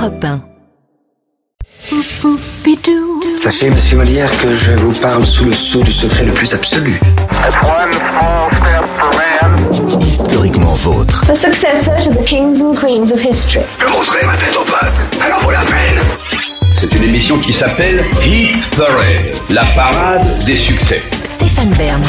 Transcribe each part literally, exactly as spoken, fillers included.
Europe un. Sachez, monsieur Molière, que je vous parle sous le sceau du secret le plus absolu. Historiquement vôtre. The successor to the kings and queens of history. Je montrerai ma tête au peuple, alors vaut la peine. C'est une émission qui s'appelle Hit Parade, la parade des succès. Stéphane Bern.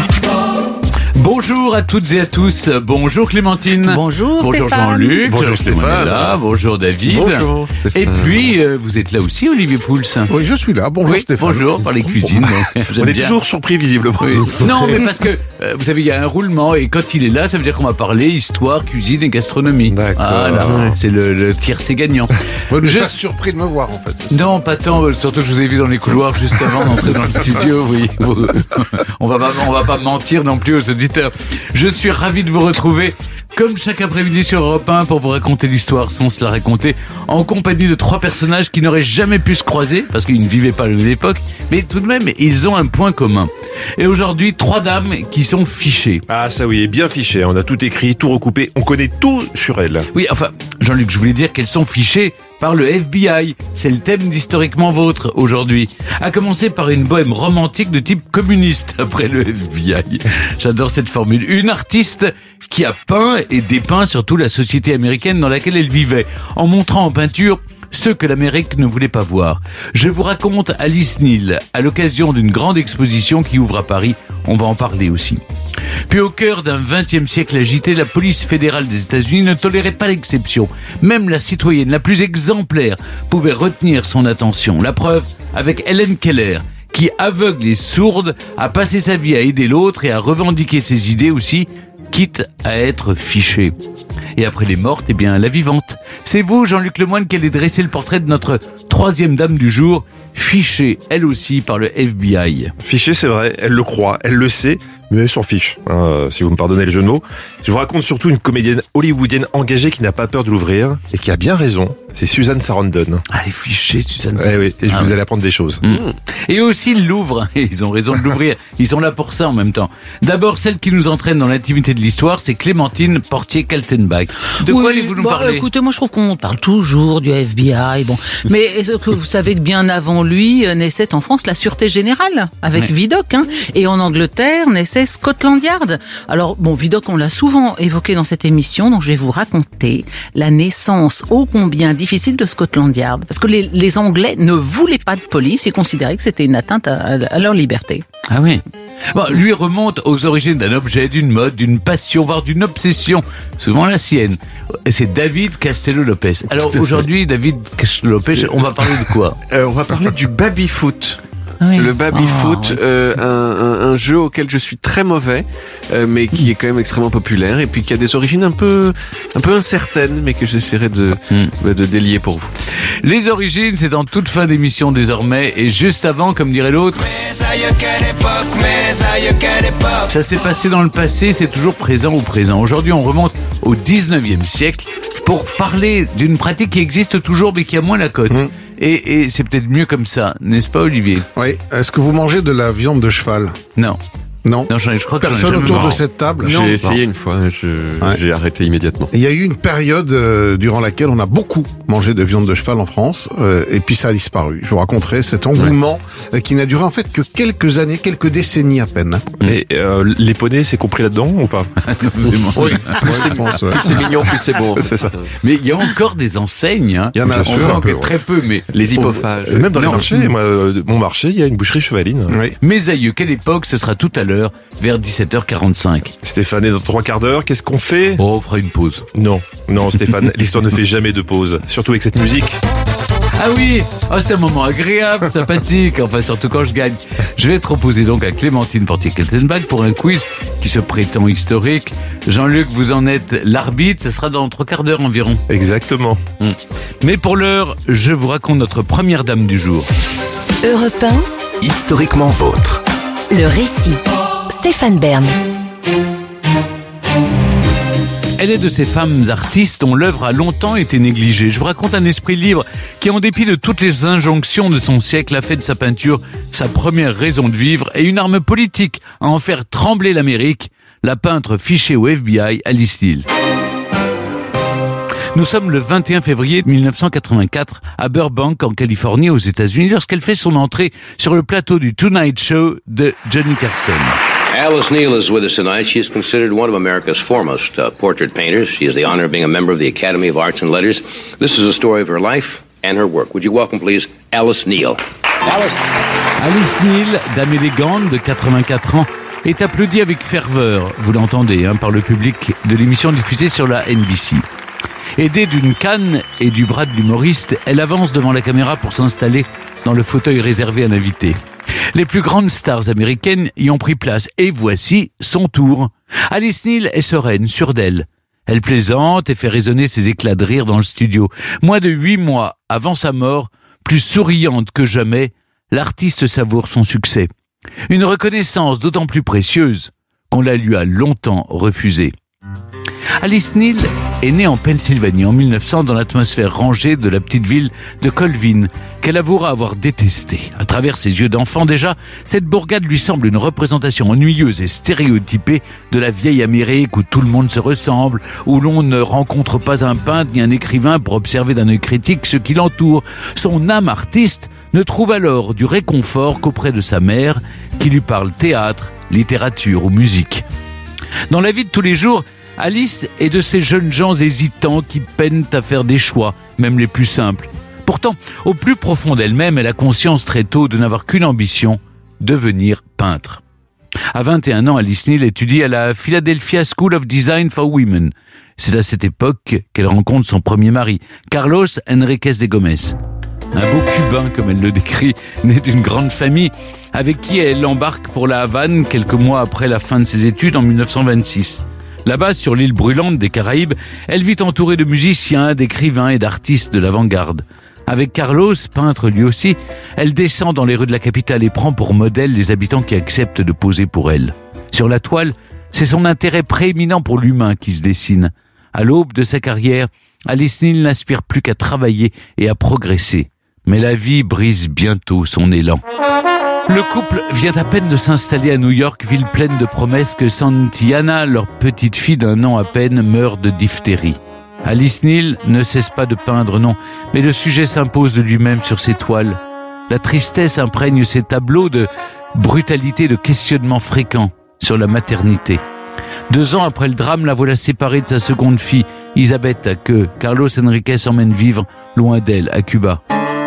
Bonjour à toutes et à tous. Bonjour Clémentine. Bonjour Bonjour Stéphane. Jean-Luc. Bonjour Stéphane. Là. Bonjour David. Bonjour Et puis euh, vous êtes là aussi, Olivier Pouls. Oui, je suis là. Bonjour Oui, Stéphane. bonjour par les cuisines. On est toujours surpris visiblement. Oui. Non, mais parce que euh, vous savez, il y a un roulement et quand il est là, ça veut dire qu'on va parler histoire, cuisine et gastronomie. D'accord. Voilà, c'est le, le tiercé gagnant. Ouais, mais Je- pas surpris de me voir en fait. c'est ça. Non, pas tant. euh, Surtout que je vous ai vu dans les couloirs juste avant d'entrer dans le studio. Oui, vous- on va pas, on va pas mentir non plus aux auditeurs. Je suis ravi de vous retrouver. Comme chaque après-midi sur Europe un pour vous raconter l'histoire sans se la raconter, en compagnie de trois personnages qui n'auraient jamais pu se croiser, parce qu'ils ne vivaient pas à la même époque, mais tout de même, ils ont un point commun. Et aujourd'hui, trois dames qui sont fichées. Ah ça oui, bien fiché. On a tout écrit, tout recoupé. On connaît tout sur elle. Oui, enfin, Jean-Luc, je voulais dire qu'elles sont fichées par le F B I. C'est le thème d'Historiquement Vôtre aujourd'hui. À commencer par une bohème romantique de type communiste après le F B I. J'adore cette formule. Une artiste qui a peint et dépeint surtout la société américaine dans laquelle elle vivait, en montrant en peinture ceux que l'Amérique ne voulait pas voir. Je vous raconte Alice Neal, à l'occasion d'une grande exposition qui ouvre à Paris. On va en parler aussi. Puis au cœur d'un vingtième siècle agité, la police fédérale des États-Unis ne tolérait pas l'exception. Même la citoyenne la plus exemplaire pouvait retenir son attention. La preuve avec Helen Keller, qui, aveugle et sourde, a passé sa vie à aider l'autre et à revendiquer ses idées aussi, quitte à être fichée. Et après les mortes, eh bien, la vivante. C'est vous, Jean-Luc Lemoyne, qui allez dresser le portrait de notre troisième dame du jour, fichée, elle aussi, par le F B I. Fiché, c'est vrai. Elle le croit, elle le sait, mais elle s'en fiche. Hein, si vous me pardonnez le jeu de mots. Je vous raconte surtout une comédienne hollywoodienne engagée qui n'a pas peur de l'ouvrir et qui a bien raison. C'est Susan Sarandon. Ah, elle est fichée, Suzanne. Ouais, oui, et je Ah vous ouais. allez apprendre des choses. Mmh. Et aussi ils l'ouvrent, et ils ont raison de l'ouvrir, ils sont là pour ça en même temps. D'abord, celle qui nous entraîne dans l'intimité de l'histoire, c'est Clémentine Portier-Kaltenbach. De quoi Oui, allez-vous nous bah, parler? Écoutez, moi je trouve qu'on parle toujours du F B I. Bon, mais est-ce que vous savez que bien avant lui euh, naissait en France la Sûreté Générale avec Ouais. Vidocq, hein, et en Angleterre naissait Scotland Yard. Alors bon, Vidocq, on l'a souvent évoqué dans cette émission, donc je vais vous raconter la naissance ô combien difficile de Scotland Yard, parce que les, les Anglais ne voulaient pas de police et considéraient que c'était une atteinte à, à leur liberté. Ah oui. Bon, lui remonte aux origines d'un objet, d'une mode, d'une passion, voire d'une obsession, souvent la sienne. C'est David Castello-Lopez. Alors Tout à fait. aujourd'hui, David Castello-Lopez, on va parler de quoi? Euh, on va parler du baby-foot. Oui. Le baby-foot, Oh, euh, un, un, un jeu auquel je suis très mauvais, euh, mais qui est quand même extrêmement populaire et puis qui a des origines un peu, un peu incertaines, mais que j'essaierai de, Mm. de délier pour vous. Les origines, c'est en toute fin d'émission désormais, et juste avant, comme dirait l'autre, ça s'est passé dans le passé, c'est toujours présent au présent. Aujourd'hui, on remonte au dix-neuvième siècle pour parler d'une pratique qui existe toujours, mais qui a moins la cote. Mmh. Et, et c'est peut-être mieux comme ça, n'est-ce pas, Olivier? Oui. Est-ce que vous mangez de la viande de cheval? Non. Non. Non, j'en ai- je crois que j'en ai Personne jamais autour de mangé. cette table? J'ai essayé une fois, je, Ouais. j'ai arrêté immédiatement. Il y a eu une période euh, durant laquelle on a beaucoup mangé de viande de cheval en France, euh, et puis ça a disparu. Je vous raconterai cet engouement euh, qui n'a duré en fait que quelques années, quelques décennies à peine. Et euh, les poneys, c'est compris là-dedans ou pas? Excusez-moi. Oui, je pense. ouais. Plus c'est mignon, plus c'est bon. C'est ça. Mais il y a encore des enseignes. Hein. Il y en a on sûr, voit un peu, que ouais. très peu, mais Les hypophages. Euh, Même même dans dans les les marchés, moi, euh, mon marché, il y a une boucherie chevaline. Oui. mes aïeux, quelle époque? Ce sera tout à l'heure, vers dix-sept heures quarante-cinq. Stéphane est dans trois quarts d'heure. Qu'est-ce qu'on fait? Oh, on fera une pause. Non, non, Stéphane, l'histoire ne fait jamais de pause. Surtout avec cette musique. Ah oui, oh, c'est un moment agréable, sympathique, enfin surtout quand je gagne. Je vais être opposé donc à Clémentine Portier-Kaltenbach pour un quiz qui se prétend historique. Jean-Luc, vous en êtes l'arbitre, ce sera dans trois quarts d'heure environ. Exactement. Mais pour l'heure, je vous raconte notre première dame du jour. Europe un, Historiquement vôtre. le récit. Stéphane Bern. Elle est de ces femmes artistes dont l'œuvre a longtemps été négligée. Je vous raconte un esprit libre qui, en dépit de toutes les injonctions de son siècle, a fait de sa peinture sa première raison de vivre et une arme politique à en faire trembler l'Amérique, la peintre fichée au F B I, Alice Neal. Nous sommes le vingt et un février mille neuf cent quatre-vingt-quatre à Burbank, en Californie, aux États-Unis, lorsqu'elle fait son entrée sur le plateau du Tonight Show de Johnny Carson. Alice Neal is with us tonight. She is considered one of America's foremost uh, portrait painters. She has the honor of being a member of the Academy of Arts and Letters. This is a story of her life and her work. Would you welcome, please, Alice Neal? Alice. Alice Neal, dame élégante de quatre-vingt-quatre ans, est applaudie avec ferveur, vous l'entendez, hein, par le public de l'émission diffusée sur la N B C. Aidée d'une canne et du bras de l'humoriste, elle avance devant la caméra pour s'installer dans le fauteuil réservé à l'invité. Les plus grandes stars américaines y ont pris place, et voici son tour. Alice Neal est sereine, sûre d'elle. Elle plaisante et fait résonner ses éclats de rire dans le studio. Moins de huit mois avant sa mort, plus souriante que jamais, l'artiste savoure son succès. Une reconnaissance d'autant plus précieuse qu'on la lui a longtemps refusée. Alice Neal est née en Pennsylvanie en mille neuf cents dans l'atmosphère rangée de la petite ville de Colvin, qu'elle avouera avoir détestée. À travers ses yeux d'enfant déjà, cette bourgade lui semble une représentation ennuyeuse et stéréotypée de la vieille Amérique où tout le monde se ressemble, où l'on ne rencontre pas un peintre ni un écrivain pour observer d'un œil critique ce qui l'entoure. Son âme artiste ne trouve alors du réconfort qu'auprès de sa mère, qui lui parle théâtre, littérature ou musique. Dans la vie de tous les jours, Alice est de ces jeunes gens hésitants qui peinent à faire des choix, même les plus simples. Pourtant, au plus profond d'elle-même, elle a conscience très tôt de n'avoir qu'une ambition, devenir peintre. À vingt et un ans, Alice Neal étudie à la Philadelphia School of Design for Women. C'est à cette époque qu'elle rencontre son premier mari, Carlos Enriquez de Gomez. Un beau cubain, comme elle le décrit, né d'une grande famille, avec qui elle embarque pour la Havane quelques mois après la fin de ses études en mille neuf cent vingt-six. Là-bas, sur l'île brûlante des Caraïbes, elle vit entourée de musiciens, d'écrivains et d'artistes de l'avant-garde. Avec Carlos, peintre lui aussi, elle descend dans les rues de la capitale et prend pour modèle les habitants qui acceptent de poser pour elle. Sur la toile, c'est son intérêt prééminent pour l'humain qui se dessine. À l'aube de sa carrière, Alice Neal n'aspire plus qu'à travailler et à progresser. Mais la vie brise bientôt son élan. Le couple vient à peine de s'installer à New York, ville pleine de promesses, que Santiana, leur petite fille d'un an à peine, meurt de diphtérie. Alice Neal ne cesse pas de peindre, non, mais le sujet s'impose de lui-même sur ses toiles. La tristesse imprègne ses tableaux de brutalité, de questionnements fréquents sur la maternité. Deux ans après le drame, la voilà séparée de sa seconde fille, Isabetta, que Carlos Enriquez emmène vivre loin d'elle, à Cuba.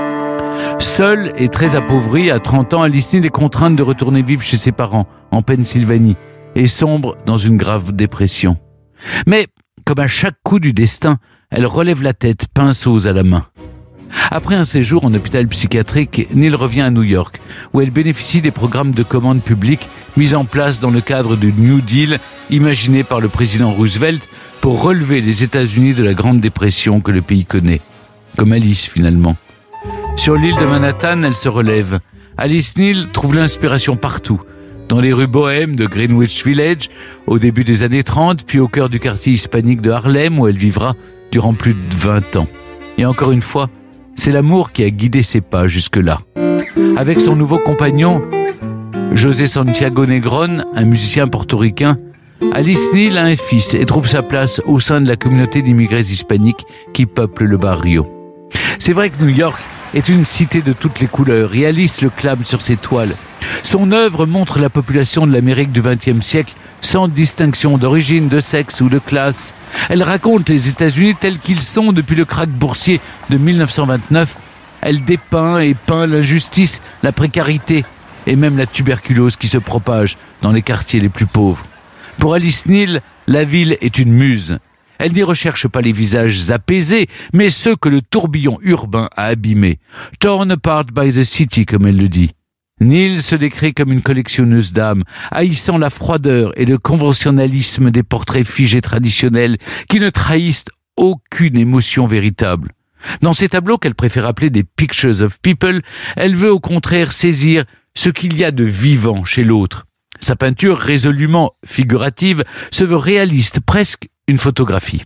Seule et très appauvrie, à trente ans, Alice Neal est contrainte de retourner vivre chez ses parents, en Pennsylvanie, et sombre dans une grave dépression. Mais, comme à chaque coup du destin, elle relève la tête, pinceaux à la main. Après un séjour en hôpital psychiatrique, Neal revient à New York, où elle bénéficie des programmes de commande publique mis en place dans le cadre du New Deal, imaginé par le président Roosevelt pour relever les États-Unis de la Grande Dépression que le pays connaît. Comme Alice, finalement. Sur l'île de Manhattan, elle se relève. Alice Neal trouve l'inspiration partout. Dans les rues bohèmes de Greenwich Village, au début des années trente, puis au cœur du quartier hispanique de Harlem, où elle vivra durant plus de vingt ans. Et encore une fois, c'est l'amour qui a guidé ses pas jusque-là. Avec son nouveau compagnon, José Santiago Negron, un musicien portoricain, Alice Neal a un fils et trouve sa place au sein de la communauté d'immigrés hispaniques qui peuple le barrio. C'est vrai que New York est une cité de toutes les couleurs et Alice le clame sur ses toiles. Son œuvre montre la population de l'Amérique du vingtième siècle sans distinction d'origine, de sexe ou de classe. Elle raconte les États-Unis tels qu'ils sont depuis le krach boursier de mille neuf cent vingt-neuf. Elle dépeint et peint l'injustice, la précarité et même la tuberculose qui se propage dans les quartiers les plus pauvres. Pour Alice Neal, la ville est une muse. Elle n'y recherche pas les visages apaisés, mais ceux que le tourbillon urbain a abîmés. Torn apart by the city, comme elle le dit. Neal se décrit comme une collectionneuse d'âmes, haïssant la froideur et le conventionnalisme des portraits figés traditionnels qui ne trahissent aucune émotion véritable. Dans ces tableaux qu'elle préfère appeler des pictures of people, elle veut au contraire saisir ce qu'il y a de vivant chez l'autre. Sa peinture résolument figurative se veut réaliste, presque une photographie.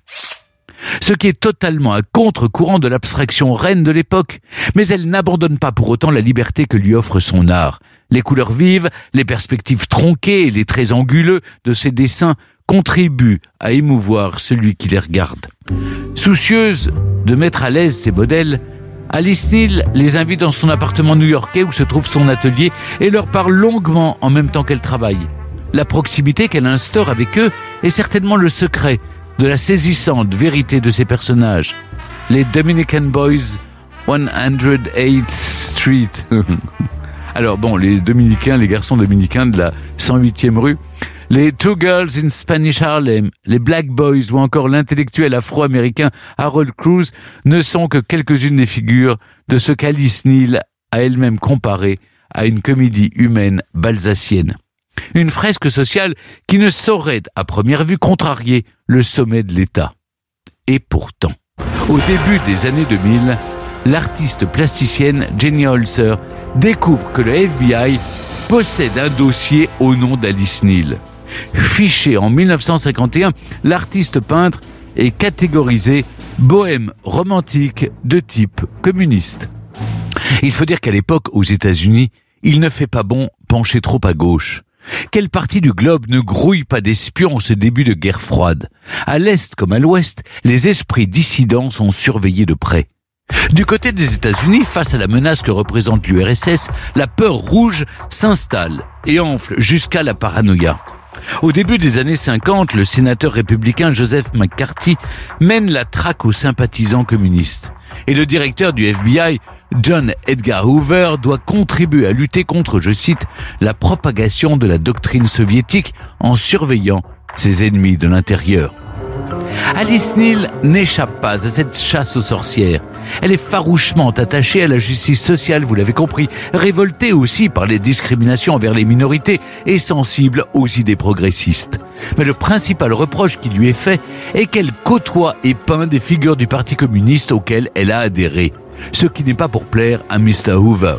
Ce qui est totalement à contre-courant de l'abstraction reine de l'époque, mais elle n'abandonne pas pour autant la liberté que lui offre son art. Les couleurs vives, les perspectives tronquées et les traits anguleux de ses dessins contribuent à émouvoir celui qui les regarde. Soucieuse de mettre à l'aise ses modèles, Alice Neal les invite dans son appartement new-yorkais où se trouve son atelier et leur parle longuement en même temps qu'elle travaille. La proximité qu'elle instaure avec eux est certainement le secret de la saisissante vérité de ces personnages. Les Dominican Boys, cent huitième Street. Alors bon, les Dominicains, les garçons dominicains de la cent huitième rue, les Two Girls in Spanish Harlem, les Black Boys ou encore l'intellectuel afro-américain Harold Cruz ne sont que quelques-unes des figures de ce qu'Alice Neal a elle-même comparé à une comédie humaine balsacienne. Une fresque sociale qui ne saurait, à première vue, contrarier le sommet de l'État. Et pourtant, au début des années deux mille, l'artiste plasticienne Jenny Holzer découvre que le F B I possède un dossier au nom d'Alice Neal. Fiché en mille neuf cent cinquante et un, l'artiste peintre est catégorisé bohème romantique de type communiste. Il faut dire qu'à l'époque, aux États-Unis, il ne fait pas bon pencher trop à gauche. Quelle partie du globe ne grouille pas d'espions en ce début de guerre froide ? À l'Est comme à l'Ouest, les esprits dissidents sont surveillés de près. Du côté des États-Unis, face à la menace que représente l'U R S S, la peur rouge s'installe et enfle jusqu'à la paranoïa. Au début des années cinquante, le sénateur républicain Joseph McCarthy mène la traque aux sympathisants communistes. Et le directeur du F B I, John Edgar Hoover, doit contribuer à lutter contre, je cite, la propagation de la doctrine soviétique en surveillant ses ennemis de l'intérieur. Alice Neal n'échappe pas à cette chasse aux sorcières. Elle est farouchement attachée à la justice sociale, vous l'avez compris, révoltée aussi par les discriminations envers les minorités et sensible aux idées progressistes. Mais le principal reproche qui lui est fait est qu'elle côtoie et peint des figures du Parti communiste auquel elle a adhéré, ce qui n'est pas pour plaire à mister Hoover.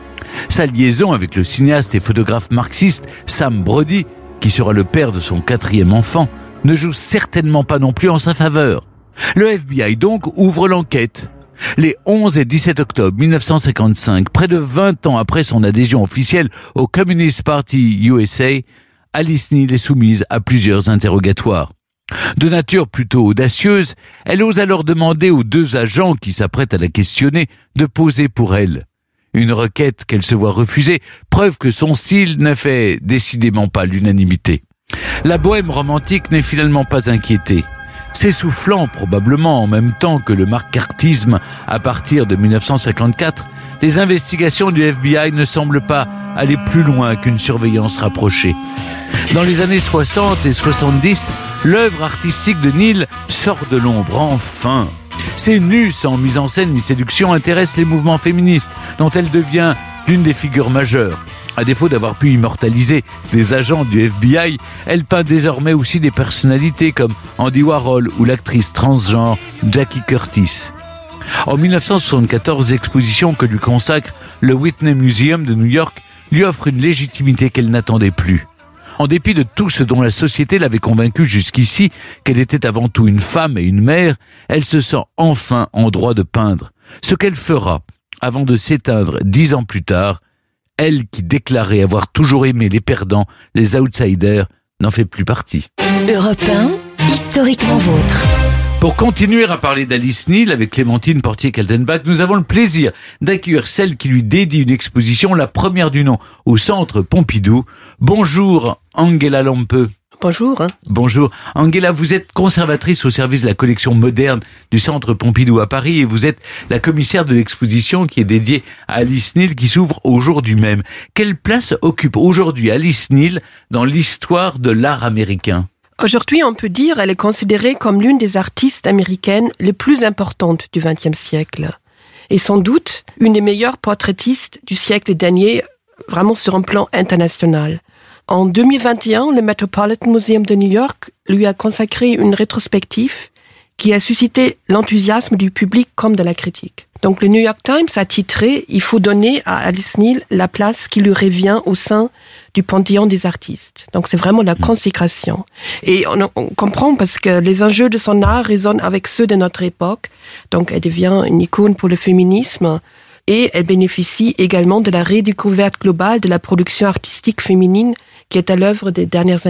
Sa liaison avec le cinéaste et photographe marxiste Sam Brody, qui sera le père de son quatrième enfant, ne joue certainement pas non plus en sa faveur. Le F B I donc ouvre l'enquête. Les onze et dix-sept octobre mille neuf cent cinquante-cinq, près de vingt ans après son adhésion officielle au Communist Party U S A, Alice Neal est soumise à plusieurs interrogatoires. De nature plutôt audacieuse, elle ose alors demander aux deux agents qui s'apprêtent à la questionner de poser pour elle. Une requête qu'elle se voit refuser, preuve que son style ne fait décidément pas l'unanimité. La bohème romantique n'est finalement pas inquiétée. S'essoufflant probablement en même temps que le macartisme à partir de mille neuf cent cinquante-quatre, les investigations du F B I ne semblent pas aller plus loin qu'une surveillance rapprochée. Dans les années soixante et soixante-dix, l'œuvre artistique de Neal sort de l'ombre, enfin. Ses nus sans mise en scène ni séduction intéressent les mouvements féministes, dont elle devient l'une des figures majeures. À défaut d'avoir pu immortaliser des agents du F B I, elle peint désormais aussi des personnalités comme Andy Warhol ou l'actrice transgenre Jackie Curtis. En mille neuf cent soixante-quatorze, l'exposition que lui consacre le Whitney Museum de New York lui offre une légitimité qu'elle n'attendait plus. En dépit de tout ce dont la société l'avait convaincue jusqu'ici, qu'elle était avant tout une femme et une mère, elle se sent enfin en droit de peindre, ce qu'elle fera avant de s'éteindre dix ans plus tard. Elle qui déclarait avoir toujours aimé les perdants, les outsiders, n'en fait plus partie. Europe un, historiquement vôtre. Pour continuer à parler d'Alice Neal avec Clémentine Portier-Kaltenbach, nous avons le plaisir d'accueillir celle qui lui dédie une exposition, la première du nom, au Centre Pompidou. Bonjour Angela Lampe. Bonjour. Bonjour. Angela, vous êtes conservatrice au service de la collection moderne du Centre Pompidou à Paris et vous êtes la commissaire de l'exposition qui est dédiée à Alice Neal qui s'ouvre aujourd'hui même. Quelle place occupe aujourd'hui Alice Neal dans l'histoire de l'art américain ? Aujourd'hui, on peut dire qu'elle est considérée comme l'une des artistes américaines les plus importantes du vingtième siècle. Et sans doute une des meilleures portraitistes du siècle dernier, vraiment sur un plan international. En deux mille vingt et un, le Metropolitan Museum de New York lui a consacré une rétrospective qui a suscité l'enthousiasme du public comme de la critique. Donc le New York Times a titré « Il faut donner à Alice Neal la place qui lui revient au sein du panthéon des artistes ». Donc c'est vraiment la consécration. Et on, on comprend parce que les enjeux de son art résonnent avec ceux de notre époque. Donc elle devient une icône pour le féminisme. Et elle bénéficie également de la redécouverte globale de la production artistique féminine qui est à l'œuvre des dernières années.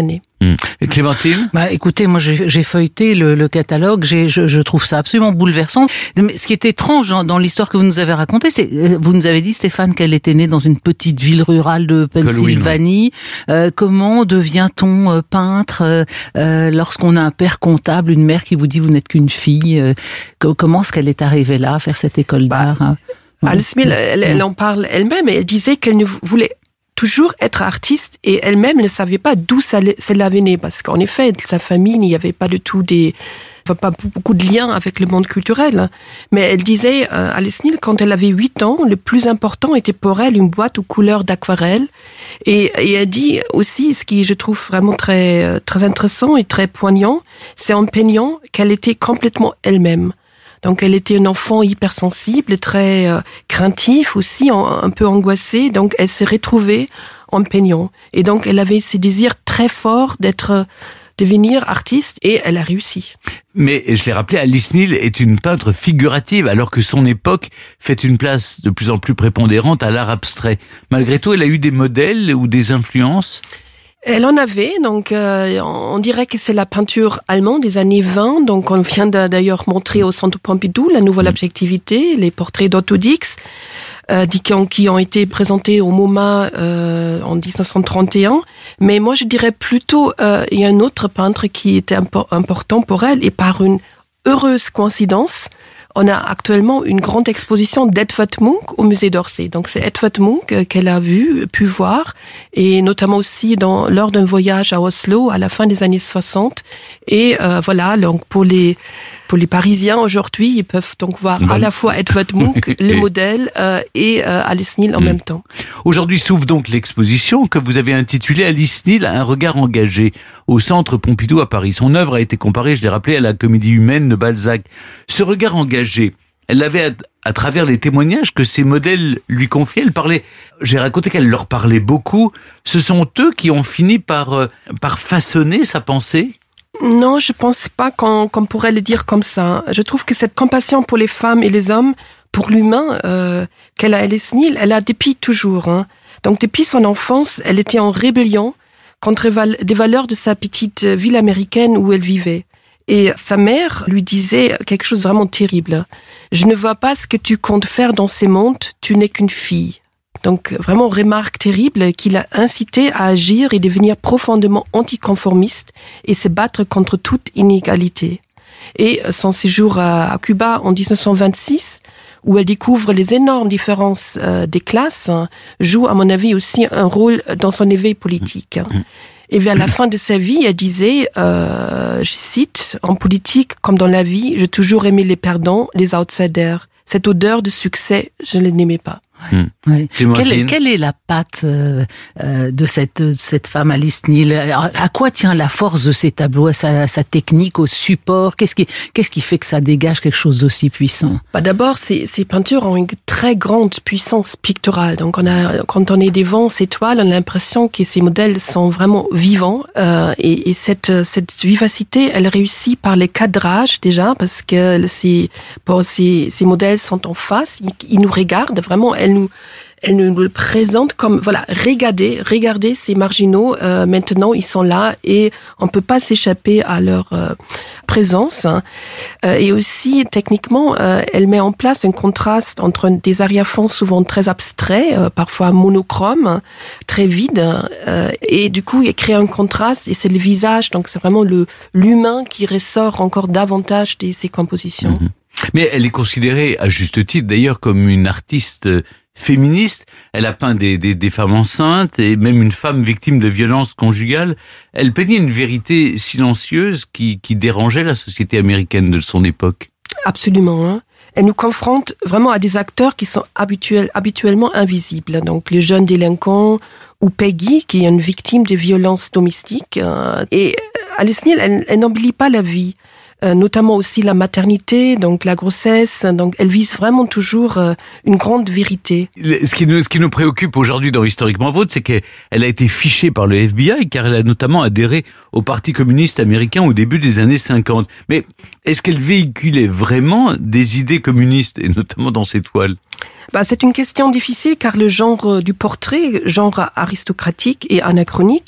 Mmh. Et Clémentine ? Bah, écoutez, moi j'ai, j'ai feuilleté le, le catalogue, j'ai, je, je trouve ça absolument bouleversant. Mais ce qui est étrange dans, dans l'histoire que vous nous avez racontée, c'est vous nous avez dit, Stéphane, qu'elle était née dans une petite ville rurale de Pennsylvanie. Euh, comment devient-on euh, peintre euh, euh, lorsqu'on a un père comptable, une mère qui vous dit vous n'êtes qu'une fille euh, Comment est-ce qu'elle est arrivée là, à faire cette école d'art bah, hein Alice Neal, elle, elle en parle elle-même et elle disait qu'elle ne voulait toujours être artiste et elle-même ne savait pas d'où ça, cela venait parce qu'en effet, sa famille, il n'y avait pas du tout des, pas beaucoup de liens avec le monde culturel. Mais elle disait, euh, Alice Neal, quand elle avait huit ans, le plus important était pour elle une boîte aux couleurs d'aquarelle. Et, et elle dit aussi, ce qui je trouve vraiment très, très intéressant et très poignant, c'est en peignant qu'elle était complètement elle-même. Donc elle était un enfant hypersensible, très euh, craintif aussi, en, un peu angoissé. Donc elle s'est retrouvée en peignant. Et donc elle avait ce désir très fort d'être, devenir artiste et elle a réussi. Mais je l'ai rappelé, Alice Neal est une peintre figurative alors que son époque fait une place de plus en plus prépondérante à l'art abstrait. Malgré tout, elle a eu des modèles ou des influences ? Elle en avait, donc euh, on dirait que c'est la peinture allemande des années vingt, donc on vient d'ailleurs montrer au Centre Pompidou la nouvelle objectivité, les portraits d'Otto Dix, euh, qui ont été présentés au MoMA euh, en dix-neuf cent trente et un, mais moi je dirais plutôt, euh, il y a un autre peintre qui était impo- important pour elle, et par une heureuse coïncidence, on a actuellement une grande exposition d'Edvard Munch au musée d'Orsay. Donc c'est Edvard Munch qu'elle a vu, pu voir, et notamment aussi dans, lors d'un voyage à Oslo à la fin des années soixante. Et euh, voilà, donc pour les pour les Parisiens aujourd'hui, ils peuvent donc voir à la fois Edvard Munch, le modèle, euh, et euh, Alice Neal en mmh. même temps. Aujourd'hui s'ouvre donc l'exposition que vous avez intitulée Alice Neal, un regard engagé au Centre Pompidou à Paris. Son œuvre a été comparée, je l'ai rappelé, à la comédie humaine de Balzac. Ce regard engagé, elle l'avait à, à travers les témoignages que ses modèles lui confiaient. Elle parlait, j'ai raconté qu'elle leur parlait beaucoup. Ce sont eux qui ont fini par, euh, par façonner sa pensée ? Non, je pense pas qu'on, qu'on pourrait le dire comme ça. Je trouve que cette compassion pour les femmes et les hommes, pour l'humain, euh, qu'elle a, Alice Neal, elle a depuis toujours. Hein. Donc depuis son enfance, elle était en rébellion contre des valeurs de sa petite ville américaine où elle vivait. Et sa mère lui disait quelque chose de vraiment terrible. « Je ne vois pas ce que tu comptes faire dans ces mondes, tu n'es qu'une fille. » Donc vraiment remarque terrible qui l'a incité à agir et devenir profondément anticonformiste et se battre contre toute inégalité. Et son séjour à Cuba en dix-neuf cent vingt-six, où elle découvre les énormes différences des classes, joue à mon avis aussi un rôle dans son éveil politique. Et vers la fin de sa vie, elle disait, euh, je cite, « En politique, comme dans la vie, j'ai toujours aimé les perdants, les outsiders. Cette odeur de succès, je ne l'aimais pas. » Mmh. Ouais. Quelle, quelle est la patte euh, euh, de cette, de cette femme Alice Neal ? À quoi tient la force de ces tableaux, à sa, sa technique, au support ? Qu'est-ce qui, qu'est-ce qui fait que ça dégage quelque chose d'aussi puissant ? Bah d'abord, ces, ces peintures ont une très grande puissance picturale. Donc, on a, quand on est devant ces toiles, on a l'impression que ces modèles sont vraiment vivants. Euh, et, et cette, cette vivacité, elle réussit par les cadrages déjà, parce que ces, pour ces, ces modèles sont en face, ils, ils nous regardent vraiment. Elles nous, elle nous le présente comme, voilà, regardez, regardez ces marginaux, euh, maintenant ils sont là et on peut pas s'échapper à leur euh, présence. Hein. Euh, et aussi, techniquement, euh, elle met en place un contraste entre des arrière-fonds souvent très abstraits, euh, parfois monochromes, très vides, euh, et du coup, elle crée un contraste et c'est le visage, donc c'est vraiment le l'humain qui ressort encore davantage de ses compositions. Mmh. Mais elle est considérée, à juste titre d'ailleurs, comme une artiste féministe. Elle a peint des, des, des femmes enceintes et même une femme victime de violences conjugales. Elle peignait une vérité silencieuse qui, qui dérangeait la société américaine de son époque. Absolument. Hein. Elle nous confronte vraiment à des acteurs qui sont habituels, habituellement invisibles. Donc les jeunes délinquants ou Peggy, qui est une victime de violences domestiques. Et Alice Neal, elle, elle n'oublie pas la vie. Euh, notamment aussi la maternité, donc la grossesse, donc elle vise vraiment toujours euh, une grande vérité. Ce qui nous, ce qui nous préoccupe aujourd'hui dans Historiquement Vôtre, c'est qu'elle a été fichée par le F B I, car elle a notamment adhéré au Parti communiste américain au début des années cinquante. Mais est-ce qu'elle véhiculait vraiment des idées communistes, et notamment dans ses toiles ? Bah, c'est une question difficile, car le genre du portrait, genre aristocratique et anachronique,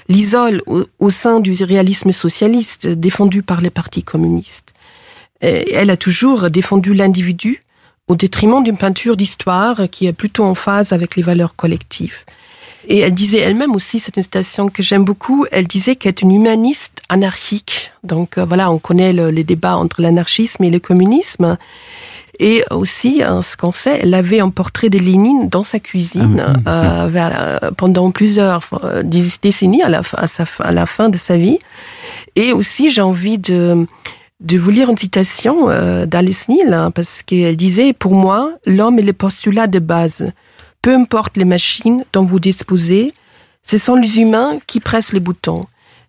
l'isole au, au sein du réalisme socialiste défendu par les partis communistes. Et elle a toujours défendu l'individu au détriment d'une peinture d'histoire qui est plutôt en phase avec les valeurs collectives. Et elle disait elle-même aussi, c'est une citation que j'aime beaucoup, elle disait qu'elle est une humaniste anarchique. Donc euh, voilà, on connaît le, les débats entre l'anarchisme et le communisme. Et aussi, hein, ce qu'on sait, elle avait un portrait de Lénine dans sa cuisine ah, oui. euh, vers, euh, pendant plusieurs euh, décennies à la, à, sa, à la fin de sa vie. Et aussi, j'ai envie de... de vous lire une citation euh, d'Alice Neal, hein, parce qu'elle disait « Pour moi, l'homme est le postulat de base. Peu importe les machines dont vous disposez, ce sont les humains qui pressent les boutons.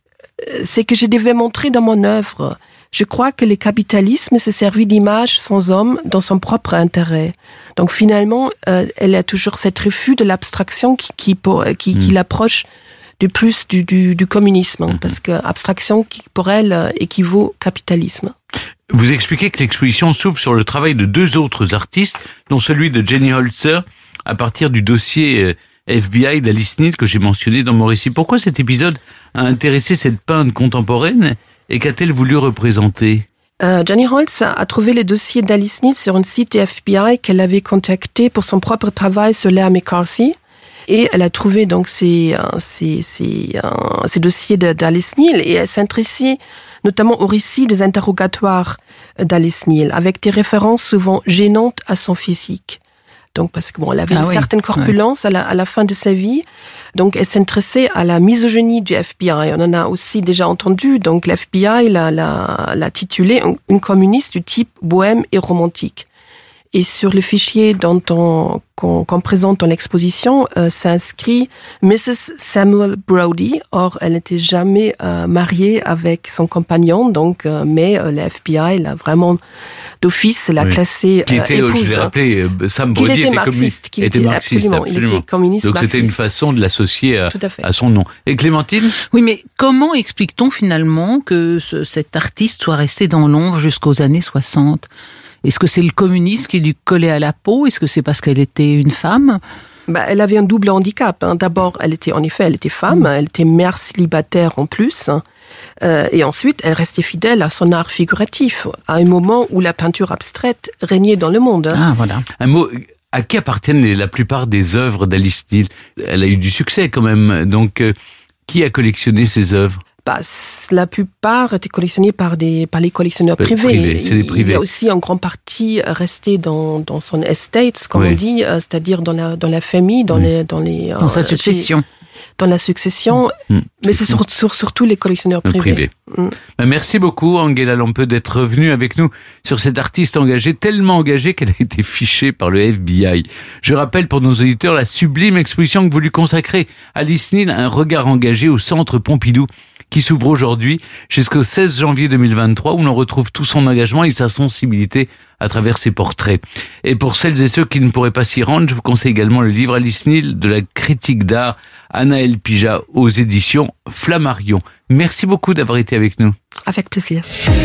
C'est que je devais montrer dans mon œuvre. Je crois que le capitalisme se servit d'images sans homme dans son propre intérêt. » Donc finalement, euh, elle a toujours cette refus de l'abstraction qui, qui, pour, qui, mmh. qui l'approche de plus du, du, du communisme, hein, mmh. parce que abstraction qui pour elle équivaut capitalisme. Vous expliquez que l'exposition s'ouvre sur le travail de deux autres artistes, dont celui de Jenny Holzer, à partir du dossier F B I d'Alice Neal que j'ai mentionné dans mon récit. Pourquoi cet épisode a intéressé cette peintre contemporaine et qu'a-t-elle voulu représenter ? Euh, Jenny Holzer a trouvé les dossiers d'Alice Neal sur un site du F B I qu'elle avait contacté pour son propre travail sur Léa McCarthy. Et elle a trouvé donc ces, ces, ces, ces dossiers d'Alice Neal et elle s'intéressait notamment au récit des interrogatoires d'Alice Neal, avec des références souvent gênantes à son physique. Donc, parce que bon, elle avait ah une oui, certaine corpulence ouais. à, la, à la fin de sa vie. Donc, elle s'intéressait à la misogynie du F B I. On en a aussi déjà entendu. Donc, l'F B I l'a, l'a, l'a titulée une communiste du type bohème et romantique. Et sur le fichier dont on, qu'on, qu'on présente dans l'exposition, euh, s'inscrit missus Samuel Brody. Or, elle n'était jamais euh, mariée avec son compagnon, donc, euh, mais euh, le F B I l'a vraiment d'office l'a oui. classée qui était, euh, épouse. Je l'ai rappelé, Sam Brody était, était marxiste. Qui était, était marxiste, absolument. absolument. Il était communiste donc marxiste. C'était une façon de l'associer à, à, à son nom. Et Clémentine ? Oui, mais comment explique-t-on finalement que ce, cet artiste soit resté dans l'ombre jusqu'aux années soixante ? Est-ce que c'est le communisme qui lui collait à la peau ? Est-ce que c'est parce qu'elle était une femme ? Bah, elle avait un double handicap. Hein. D'abord, elle était, en effet, elle était femme. Mmh. Elle était mère célibataire en plus. Euh, et ensuite, elle restait fidèle à son art figuratif, à un moment où la peinture abstraite régnait dans le monde. Ah, voilà. Un mot. À qui appartiennent les, la plupart des œuvres d'Alice Neal ? Elle a eu du succès quand même. Donc, euh, qui a collectionné ses œuvres ? Bah, la plupart étaient collectionnés par, des, par les collectionneurs privés. Privé, c'est des privés. Il y a aussi en grande partie resté dans, dans son estate, comme oui. on dit, c'est-à-dire dans la, dans la famille, dans, oui. les, dans, les, dans euh, sa succession. Dans la succession, mmh. mais c'est, c'est sur, sur, surtout les collectionneurs privés. Privé. Mmh. Ben merci beaucoup, Angela Lampe, d'être venue avec nous sur cette artiste engagée, tellement engagée qu'elle a été fichée par le F B I. Je rappelle pour nos auditeurs la sublime exposition que vous lui consacrez, Alice Neal, un regard engagé au Centre Pompidou, qui s'ouvre aujourd'hui jusqu'au seize janvier deux mille vingt-trois, où l'on retrouve tout son engagement et sa sensibilité à travers ses portraits. Et pour celles et ceux qui ne pourraient pas s'y rendre, je vous conseille également le livre Alice Neal de la critique d'art Anaël Pija aux éditions Flammarion. Merci beaucoup d'avoir été avec nous. Avec plaisir.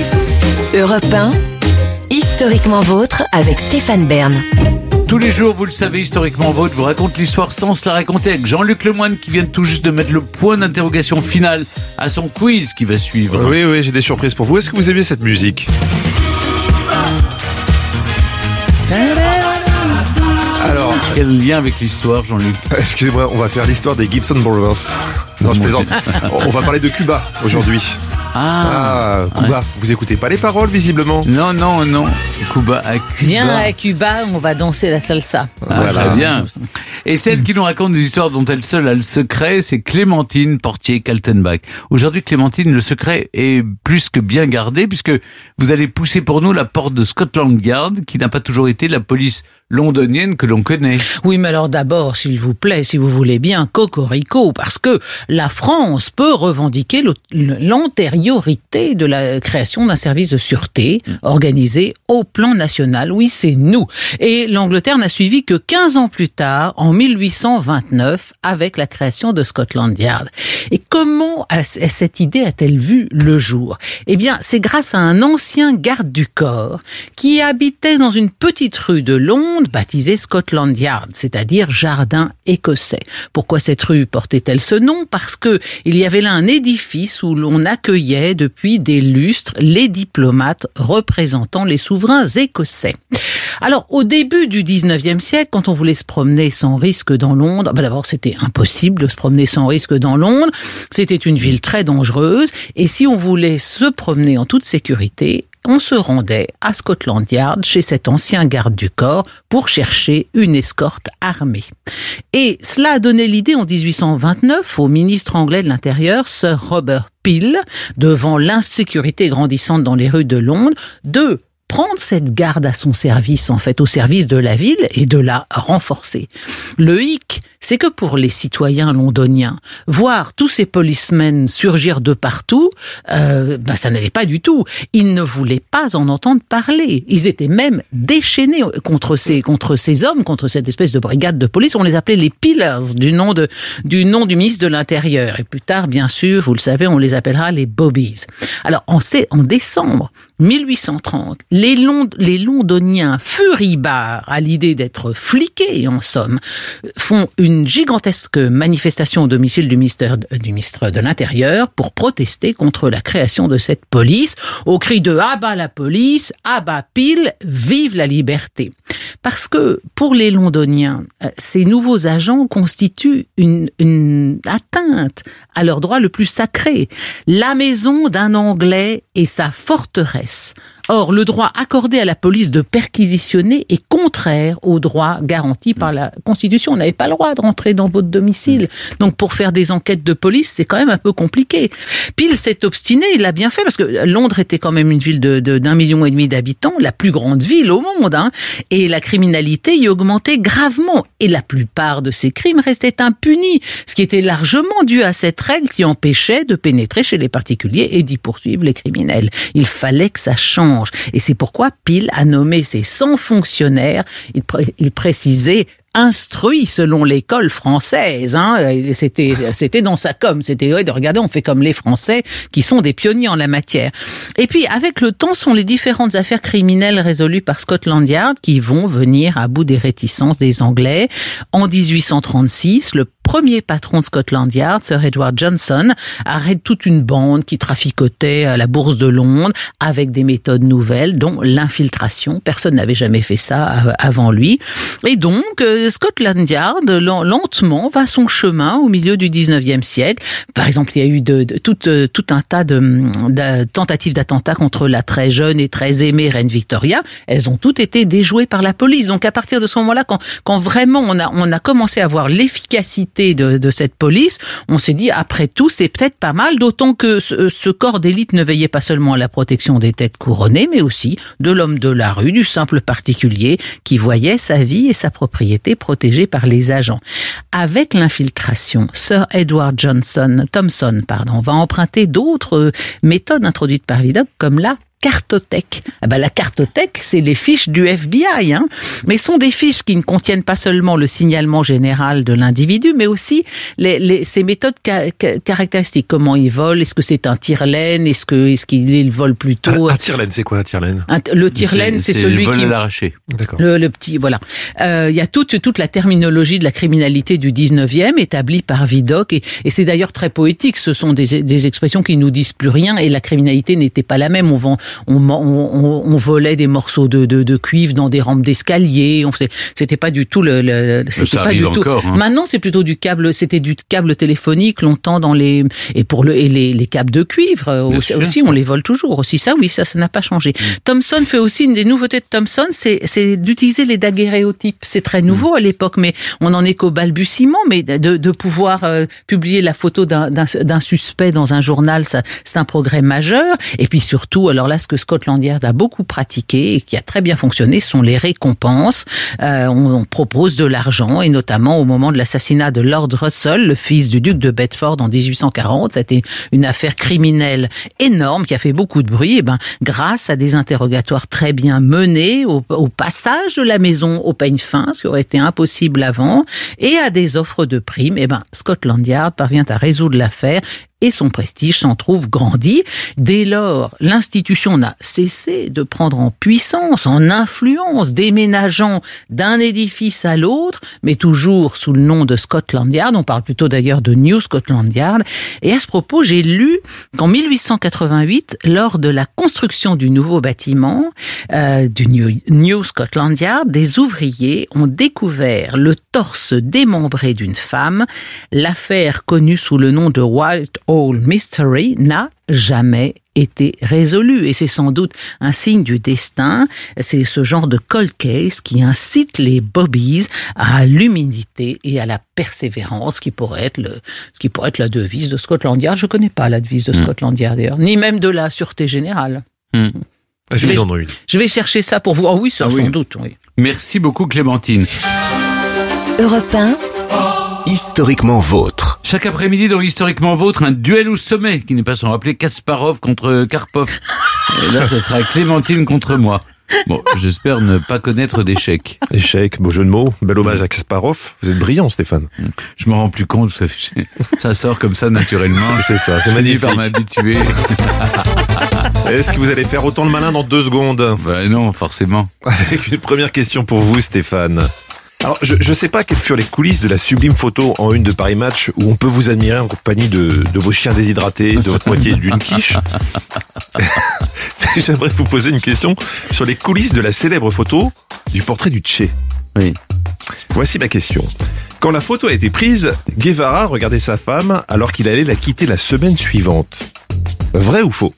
Europe un, historiquement vôtre avec Stéphane Bern. Tous les jours, vous le savez, historiquement vôtre vous raconte l'histoire sans se la raconter avec Jean-Luc Lemoyne qui vient tout juste de mettre le point d'interrogation final à son quiz qui va suivre. Oui, oui, j'ai des surprises pour vous. Est-ce que vous aimez cette musique ? Alors, quel lien avec l'histoire, Jean-Luc ? Excusez-moi, on va faire l'histoire des Gibson Brothers. Non, je plaisante. On va parler de Cuba aujourd'hui. Ah, ah Cuba. Ouais. Vous écoutez pas les paroles, visiblement ? Non, non, non. Cuba à Cuba. Viens à Cuba, on va danser la salsa. Ah, voilà. Très bien. Et celle qui nous raconte des histoires dont elle seule a le secret, c'est Clémentine Portier-Kaltenbach. Aujourd'hui, Clémentine, le secret est plus que bien gardé puisque vous allez pousser pour nous la porte de Scotland Yard, qui n'a pas toujours été la police londonienne que l'on connaît. Oui, mais alors d'abord, s'il vous plaît, si vous voulez bien, cocorico, parce que la France peut revendiquer l'antériorité de la création d'un service de sûreté organisé au plan national. Oui, c'est nous. Et l'Angleterre n'a suivi que quinze ans plus tard, en mille huit cent vingt-neuf, avec la création de Scotland Yard. Et comment cette idée a-t-elle vu le jour? Eh bien, c'est grâce à un ancien garde du corps qui habitait dans une petite rue de Londres baptisée Scotland Yard, c'est-à-dire jardin écossais. Pourquoi cette rue portait-elle ce nom? Parce que il y avait là un édifice où l'on accueillait depuis des lustres les diplomates représentant les souverains écossais. Alors, au début du dix-neuvième siècle, quand on voulait se promener sans risque dans Londres, ben d'abord, c'était impossible de se promener sans risque dans Londres. C'était une ville très dangereuse. Et si on voulait se promener en toute sécurité, on se rendait à Scotland Yard, chez cet ancien garde du corps, pour chercher une escorte armée. Et cela a donné l'idée en dix-huit cent vingt-neuf au ministre anglais de l'Intérieur, Sir Robert Peel, devant l'insécurité grandissante dans les rues de Londres, de prendre cette garde à son service, en fait, au service de la ville et de la renforcer. Le hic, c'est que pour les citoyens londoniens, voir tous ces policemen surgir de partout, euh, ben ça n'allait pas du tout. Ils ne voulaient pas en entendre parler. Ils étaient même déchaînés contre ces, contre ces hommes, contre cette espèce de brigade de police. On les appelait les Pillars, du nom de, du nom du ministre de l'Intérieur. Et plus tard, bien sûr, vous le savez, on les appellera les Bobbies. Alors, en, en décembre mille huit cent trente, les, Lond- les Londoniens, furibards à l'idée d'être fliqués, en somme, font une gigantesque manifestation au domicile du ministère, du ministre de l'Intérieur pour protester contre la création de cette police, au cri de « Ah bah la police, ah bah Peel, vive la liberté !» Parce que pour les Londoniens, ces nouveaux agents constituent une, une atteinte à leur droit le plus sacré. La maison d'un Anglais est sa forteresse. Or, le droit accordé à la police de perquisitionner est contraire au droit garanti par la Constitution. On n'avait pas le droit de rentrer dans votre domicile. Donc, pour faire des enquêtes de police, c'est quand même un peu compliqué. Peel s'est obstiné, il l'a bien fait, parce que Londres était quand même une ville de, de, d'un million et demi d'habitants, la plus grande ville au monde, hein, et la criminalité y augmentait gravement. Et la plupart de ces crimes restaient impunis, ce qui était largement dû à cette règle qui empêchait de pénétrer chez les particuliers et d'y poursuivre les criminels. Il fallait que ça change. Et c'est pourquoi Peel a nommé ses cent fonctionnaires, il, pré- il précisait instruits selon l'école française, hein. C'était, c'était dans sa com, c'était, ouais, de regarder, on fait comme les Français, qui sont des pionniers en la matière. Et puis, avec le temps, sont les différentes affaires criminelles résolues par Scotland Yard qui vont venir à bout des réticences des Anglais. En dix-huit cent trente-six, le premier patron de Scotland Yard, Sir Edward Johnson, arrête toute une bande qui traficotait à la bourse de Londres avec des méthodes nouvelles, dont l'infiltration. Personne n'avait jamais fait ça avant lui. Et donc, Scotland Yard, lentement, va son chemin au milieu du dix-neuvième siècle. Par exemple, il y a eu de, de, tout, tout un tas de, de tentatives d'attentats contre la très jeune et très aimée reine Victoria. Elles ont toutes été déjouées par la police. Donc, à partir de ce moment-là, quand, quand vraiment on a, on a commencé à voir l'efficacité De, de cette police, on s'est dit, après tout, c'est peut-être pas mal, d'autant que ce, ce corps d'élite ne veillait pas seulement à la protection des têtes couronnées, mais aussi de l'homme de la rue, du simple particulier, qui voyait sa vie et sa propriété protégées par les agents. Avec l'infiltration, Sir Edward Johnson, Thompson, pardon, va emprunter d'autres méthodes introduites par Vidocq, comme la cartothèque. Ah ben, la cartothèque, c'est les fiches du F B I, hein. Mais sont des fiches qui ne contiennent pas seulement le signalement général de l'individu, mais aussi les, les, ces méthodes ca- ca- caractéristiques. Comment il vole? Est-ce que c'est un tire-laine? Est-ce que, est-ce qu'il est le vole plutôt? Un, un tire-laine, c'est quoi un tire-laine? Un, le tire-laine, c'est, c'est, c'est celui le vol qui... à l'arraché. D'accord. Le, le petit, voilà. Euh, il y a toute, toute la terminologie de la criminalité du dix-neuvième établie par Vidocq, et, et c'est d'ailleurs très poétique. Ce sont des, des expressions qui nous disent plus rien, et la criminalité n'était pas la même. On vend, On, on, on volait des morceaux de, de, de cuivre dans des rampes d'escalier. On faisait, c'était pas du tout le, le c'était ça pas du tout. Encore, hein. Maintenant, c'est plutôt du câble, c'était du câble téléphonique longtemps dans les, et pour le, et les, les câbles de cuivre aussi, aussi, on les vole toujours aussi. Ça, oui, ça, ça n'a pas changé. Mm. Thomson fait aussi une des nouveautés de Thomson, c'est, c'est d'utiliser les daguerréotypes. C'est très nouveau mm. à l'époque, mais on en est qu'au balbutiement, mais de, de pouvoir euh, publier la photo d'un, d'un, d'un suspect dans un journal, ça, c'est un progrès majeur. Et puis surtout, alors là, ce que Scotland Yard a beaucoup pratiqué et qui a très bien fonctionné, ce sont les récompenses. Euh, on, on propose de l'argent, et notamment au moment de l'assassinat de Lord Russell, le fils du duc de Bedford en dix-huit cent quarante. C'était une affaire criminelle énorme qui a fait beaucoup de bruit. Et ben, grâce à des interrogatoires très bien menés, au, au passage de la maison au peigne fin, ce qui aurait été impossible avant, et à des offres de primes, et ben, Scotland Yard parvient à résoudre l'affaire et son prestige s'en trouve grandi. Dès lors, l'institution n'a cessé de prendre en puissance, en influence, déménageant d'un édifice à l'autre, mais toujours sous le nom de Scotland Yard. On parle plutôt d'ailleurs de New Scotland Yard. Et à ce propos, j'ai lu qu'en mille huit cent quatre-vingt-huit, lors de la construction du nouveau bâtiment euh, du New, New Scotland Yard, des ouvriers ont découvert le torse démembré d'une femme. L'affaire connue sous le nom de White Mystery n'a jamais été résolu, et c'est sans doute un signe du destin. C'est ce genre de cold case qui incite les bobbies à l'humilité et à la persévérance, qui pourrait être le, ce qui pourrait être la devise de Scotland Yard. Je connais pas la devise de mmh. Scotland Yard d'ailleurs, ni même de la Sûreté Générale. Mmh. Je, vais, je vais chercher ça pour vous. Oh oui, ça, ah, sans oui. doute. Oui. Merci beaucoup, Clémentine. Europe un. Historiquement vôtre. Chaque après-midi dans Historiquement Vôtre, un duel au sommet, qui n'est pas sans rappeler Kasparov contre Karpov. Et là, ça sera Clémentine contre moi. Bon, j'espère ne pas connaître d'échec. Échec, beau jeu de mots, bel hommage à Kasparov. Vous êtes brillant, Stéphane. Je m'en rends plus compte, ça, ça sort comme ça naturellement. C'est ça, c'est magnifique. Par m'habituer. Est-ce que vous allez faire autant le malin dans deux secondes? Ben non, forcément. Avec une première question pour vous, Stéphane. Alors, je ne sais pas quelles furent les coulisses de la sublime photo en une de Paris Match où on peut vous admirer en compagnie de, de vos chiens déshydratés, de votre moitié d'une quiche. J'aimerais vous poser une question sur les coulisses de la célèbre photo du portrait du Che. Oui. Voici ma question. Quand la photo a été prise, Guevara regardait sa femme alors qu'il allait la quitter la semaine suivante. Vrai ou faux?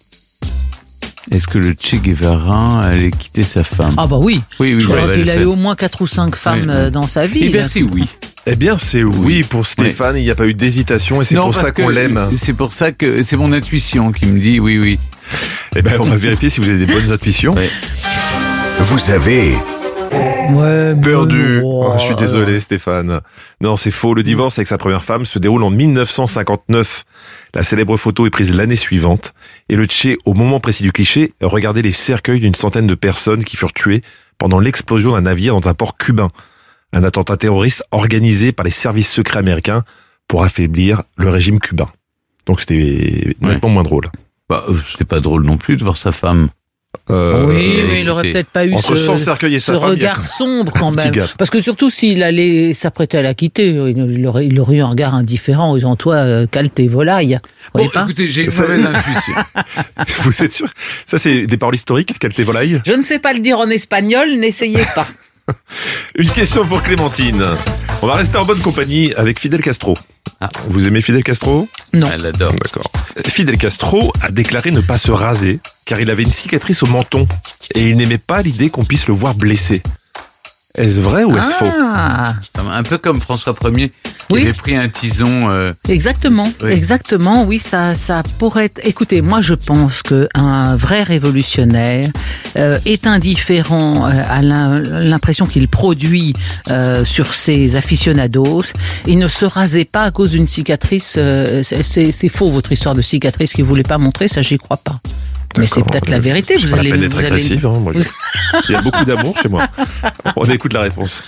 Est-ce que le Che Guevara allait quitter sa femme? Ah bah oui. Oui, oui. Je crois bah, qu'il a eu au moins quatre ou cinq femmes oui. dans sa vie. Eh bien, c'est oui. Eh bien, c'est oui, oui pour Stéphane. Oui. Il n'y a pas eu d'hésitation et c'est non, pour ça qu'on l'aime. C'est pour ça que c'est mon intuition qui me dit oui, oui. Eh bien, on va vérifier si vous avez des bonnes intuitions. Oui. Vous avez... Ouais, perdu. Oh, je suis désolé, Stéphane. Non, c'est faux. Le divorce avec sa première femme se déroule en mille neuf cent cinquante-neuf. La célèbre photo est prise l'année suivante. Et le Che, au moment précis du cliché, regardait les cercueils d'une centaine de personnes qui furent tuées pendant l'explosion d'un navire dans un port cubain. Un attentat terroriste organisé par les services secrets américains pour affaiblir le régime cubain. Donc c'était nettement ouais. moins drôle. Bah, c'était pas drôle non plus de voir sa femme. Euh, oui, mais il aurait peut-être pas eu ce, ce femme, regard a... sombre quand même. Parce que surtout s'il allait s'apprêter à la quitter, il aurait, il aurait eu un regard indifférent en disant toi, euh, cale tes volailles. Bon, écoutez, j'ai une mauvaise intuition. Vous êtes sûr? Ça, c'est des paroles historiques, cale tes volailles? Je ne sais pas le dire en espagnol, n'essayez pas. Une question pour Clémentine. On va rester en bonne compagnie avec Fidel Castro. Ah. Vous aimez Fidel Castro? Non. Elle l'adore. D'accord. Fidel Castro a déclaré ne pas se raser car il avait une cicatrice au menton et il n'aimait pas l'idée qu'on puisse le voir blessé. Est-ce vrai ou est-ce ah. faux? Un peu comme François Ier qui oui. avait pris un tison. Euh... Exactement, oui. exactement. Oui, ça, ça pourrait être. Écoutez, moi, je pense que un vrai révolutionnaire euh, est indifférent à l'impression qu'il produit euh, sur ses aficionados. Il ne se rasait pas à cause d'une cicatrice. Euh, c'est, c'est faux votre histoire de cicatrice qu'il voulait pas montrer. Ça, j'y crois pas. Mais c'est peut-être la vérité. Vous allez, vous allez... Agressive, hein, moi, je... Il y a beaucoup d'amour chez moi. On écoute la réponse.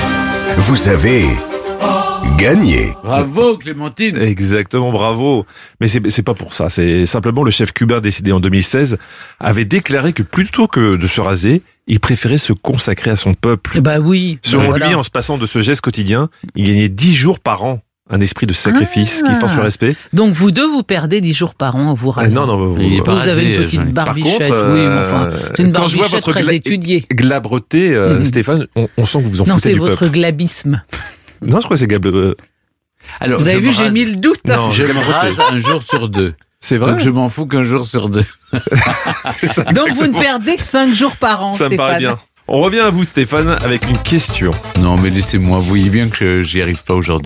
Vous avez gagné. Bravo Clémentine. Exactement, bravo. Mais c'est, c'est pas pour ça. C'est simplement le chef cubain décédé en deux mille seize avait déclaré que plutôt que de se raser, il préférait se consacrer à son peuple. Bah oui. Selon voilà. lui, en se passant de ce geste quotidien, il gagnait dix jours par an. Un esprit de sacrifice ah. qui force le respect. Donc vous deux, vous perdez dix jours par an en vous rasant. Ah non, non, vous, vous, vous avez une petite barbichette. Contre, oui, mais enfin, c'est une barbichette très gla- étudiée. Glabreté, euh, mmh. Stéphane, on, on sent que vous en non, foutez du peuple. Non, c'est votre glabisme. Non, je crois que c'est glab... Alors, vous avez vu, j'ai mis le doute. Non, je me rase un jour sur deux. C'est vrai. Donc je m'en fous qu'un jour sur deux. C'est ça, donc vous ne perdez que cinq jours par an, ça Stéphane. Ça me paraît bien. On revient à vous, Stéphane, avec une question. Non, mais laissez-moi. Vous voyez bien que j'y arrive pas aujourd'hui.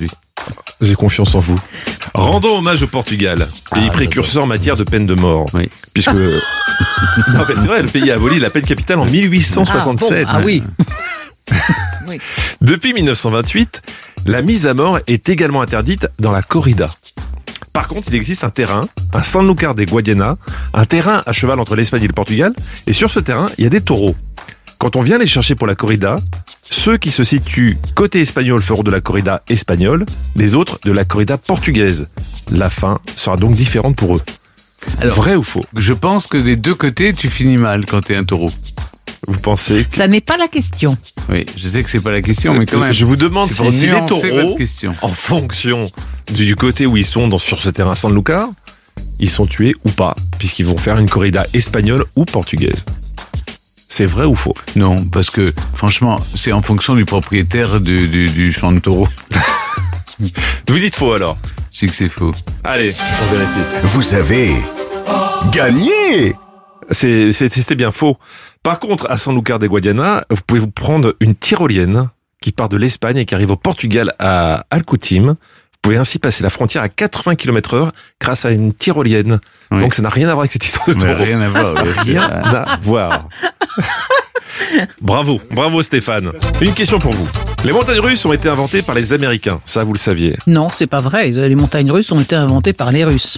J'ai confiance en vous. Rendons hommage au Portugal, pays Ah, précurseur en matière de peine de mort. Oui. Puisque... non, mais c'est vrai, le pays a aboli la peine capitale en mille huit cent soixante-sept. Ah, bon, ah oui. Oui. Depuis mille neuf cent vingt-huit, la mise à mort est également interdite dans la corrida. Par contre, il existe un terrain, un Sanlúcar de Guadiana, un terrain à cheval entre l'Espagne et le Portugal, et sur ce terrain, il y a des taureaux. Quand on vient les chercher pour la corrida, ceux qui se situent côté espagnol feront de la corrida espagnole, les autres de la corrida portugaise. La fin sera donc différente pour eux. Alors, vrai ou faux? Je pense que des deux côtés, tu finis mal quand t'es un taureau. Vous pensez que... Ça n'est pas la question. Oui, je sais que c'est pas la question, mais quand même. Je vous demande c'est si, pour si les nuancer taureaux, votre question. en fonction du côté où ils sont dans, sur ce terrain Sanlúcar, ils sont tués ou pas, puisqu'ils vont faire une corrida espagnole ou portugaise. C'est vrai ou faux? Non, parce que franchement, c'est en fonction du propriétaire du, du, du champ de taureau. Vous dites faux alors? Je sais que c'est faux. Allez, on vérifie. Vous avez gagné! C'est, c'est- c'était bien faux. Par contre, à Sanlúcar de Guadiana, vous pouvez vous prendre une tyrolienne qui part de l'Espagne et qui arrive au Portugal à Alcutim. Vous pouvez ainsi passer la frontière à quatre-vingts kilomètres heure grâce à une tyrolienne. Oui. Donc ça n'a rien à voir avec cette histoire de Mais taureau. rien à voir. bien sûr. Rien à voir. Bravo, bravo Stéphane. Une question pour vous. Les montagnes russes ont été inventées par les Américains, ça vous le saviez. Non, c'est pas vrai. Les montagnes russes ont été inventées par les Russes.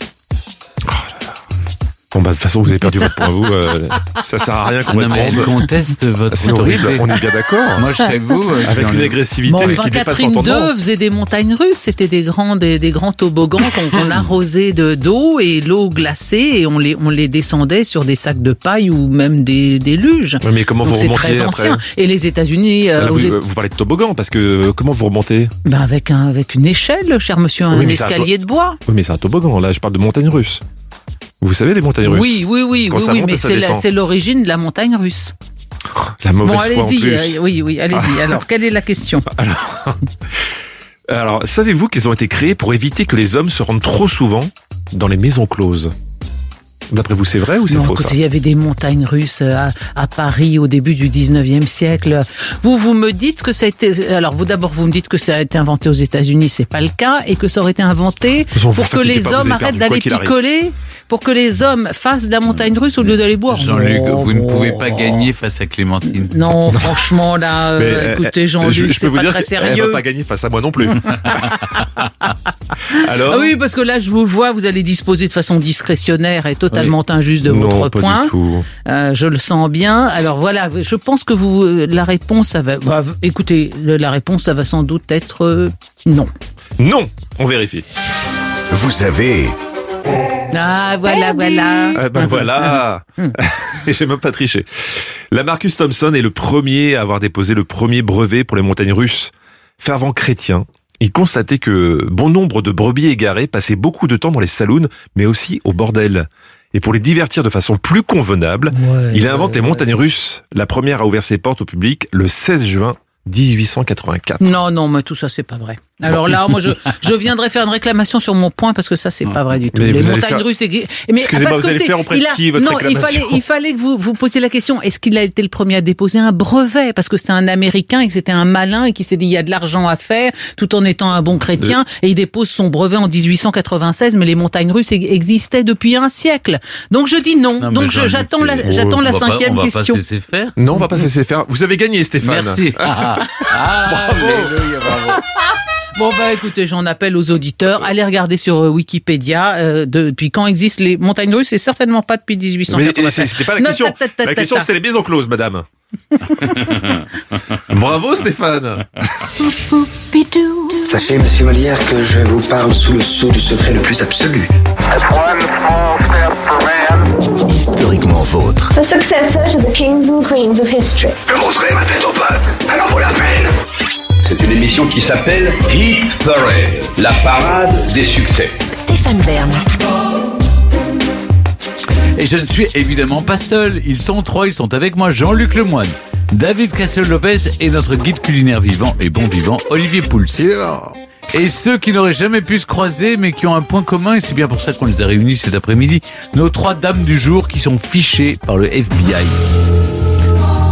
Bon bah de toute façon vous avez perdu votre point vous, euh, ça sert à rien Ah qu'on non, mais elle réponde. conteste votre C'est horrible, autorité. on est bien d'accord. Moi, je serais vous. euh, qui Avec en- une agressivité Bon, qui enfin, dépasse Catherine l'entendement. deux faisait des montagnes russes. C'était des grands, des, des grands toboggans qu'on qu'on arrosait de d'eau et l'eau glacée et on les, on les descendait sur des sacs de paille ou même des, des luges. Oui, mais comment Donc vous c'est remontiez très après ancien. Et les États-Unis, euh, Là, aux vous, Éta- vous parlez de toboggan parce que euh, comment vous remontez? ben, avec un, avec une échelle, cher monsieur, un Oui, mais c'est un escalier de bois. Oui mais c'est un toboggan, là je parle de montagnes russes. Vous savez les montagnes russes? Oui, oui, oui, Quand oui, ça oui, monte mais et ça c'est la- descend. c'est l'origine de la montagne russe. La mauvaise Bon, foi en allez-y, plus. euh, oui, oui, allez-y. Alors, quelle est la question? Alors, savez-vous qu'ils ont été créés pour éviter que les hommes se rendent trop souvent dans les maisons closes? D'après vous, c'est vrai ou c'est Non, faux écoutez, ça? il y avait des montagnes russes à, à Paris au début du dix-neuvième siècle. Vous, vous me dites que ça a été... Alors, vous d'abord, vous me dites que ça a été inventé aux États-Unis, c'est pas le cas, et que ça aurait été inventé façon, vous pour que fatiguez les pas, vous hommes avez arrêtent perdu, d'aller quoi qu'il arrive. picoler, pour que les hommes fassent de la montagne russe au lieu d'aller boire. Jean-Luc, Non, vous ne bon. pouvez pas gagner face à Clémentine. Non, franchement, là, euh, Mais, euh, écoutez, je, Jean-Luc, je peux c'est vous pas dire très qu'elle va sérieux. pas gagner face à moi non plus. Alors? Ah oui, parce que là, je vous le vois, vous allez disposer de façon discrétionnaire et totalement injuste de non, votre pas point. du tout. Euh, je le sens bien. Alors voilà, je pense que vous, euh, la réponse, ça va. Bah, écoutez, le- la réponse, ça va sans doute être euh, non. Non, on vérifie. Vous avez Ah voilà, voilà. Ah ben voilà. Et j'ai même pas triché. Lamarcus Thompson est le premier à avoir déposé le premier brevet pour les montagnes russes. Fervent chrétien, il constatait que bon nombre de brebis égarées passaient beaucoup de temps dans les saloons, mais aussi au bordel. Et pour les divertir de façon plus convenable, Ouais, il invente ouais, les montagnes russes. La première a ouvert ses portes au public le seize juin dix-huit cent quatre-vingt-quatre. Non, non, mais tout ça, c'est pas vrai. Alors là, moi, je, je viendrai faire une réclamation sur mon point parce que ça, c'est pas vrai du tout. Mais Les vous allez montagnes faire- russes, c'est... Mais Excusez-moi, parce vous que allez c'est- faire auprès de il a- qui, votre non, il réclamation fallait, il fallait que vous vous posiez la question. Est-ce qu'il a été le premier à déposer un brevet parce que c'était un Américain et que c'était un malin et qui s'est dit il y a de l'argent à faire tout en étant un bon chrétien Euh. et il dépose son brevet en dix-huit cent quatre-vingt-seize. Mais les montagnes russes e- existaient depuis un siècle. Donc je dis non. Non, mais Donc je- Jean-Luc, j'attends la, c'est- j'attends la on va pas- cinquième on va question. pas se laisser faire. Non, on va pas se laisser faire. Vous avez gagné, Stéphane. Merci. Ah, ah, alléluia, bravo. Bon bah écoutez, j'en appelle aux auditeurs. Allez regarder sur euh, Wikipédia euh, de- depuis quand existent les montagnes russes. C'est certainement pas depuis dix-huit cent Mais quatre-vingt-sept. c'était pas la Non, question. ta, ta, ta, La ta, question, ta. c'était les maisons closes, madame. Bravo, Stéphane. Sachez, monsieur Molière, que je vous parle sous le sceau du secret le plus absolu. historiquement vôtre. The successor to the kings and queens of history. Je montrerai ma tête au peuple, elle en vaut la peine. C'est une émission qui s'appelle Hit Parade, la parade des succès. Stéphane Bern. Et je ne suis évidemment pas seul. Ils sont trois, ils sont avec moi. Jean-Luc Lemoine, David Castel-Lopez et notre guide culinaire vivant et bon vivant, Olivier Pouls. Et ceux qui n'auraient jamais pu se croiser, mais qui ont un point commun, et c'est bien pour ça qu'on les a réunis cet après-midi, nos trois dames du jour qui sont fichées par le F B I.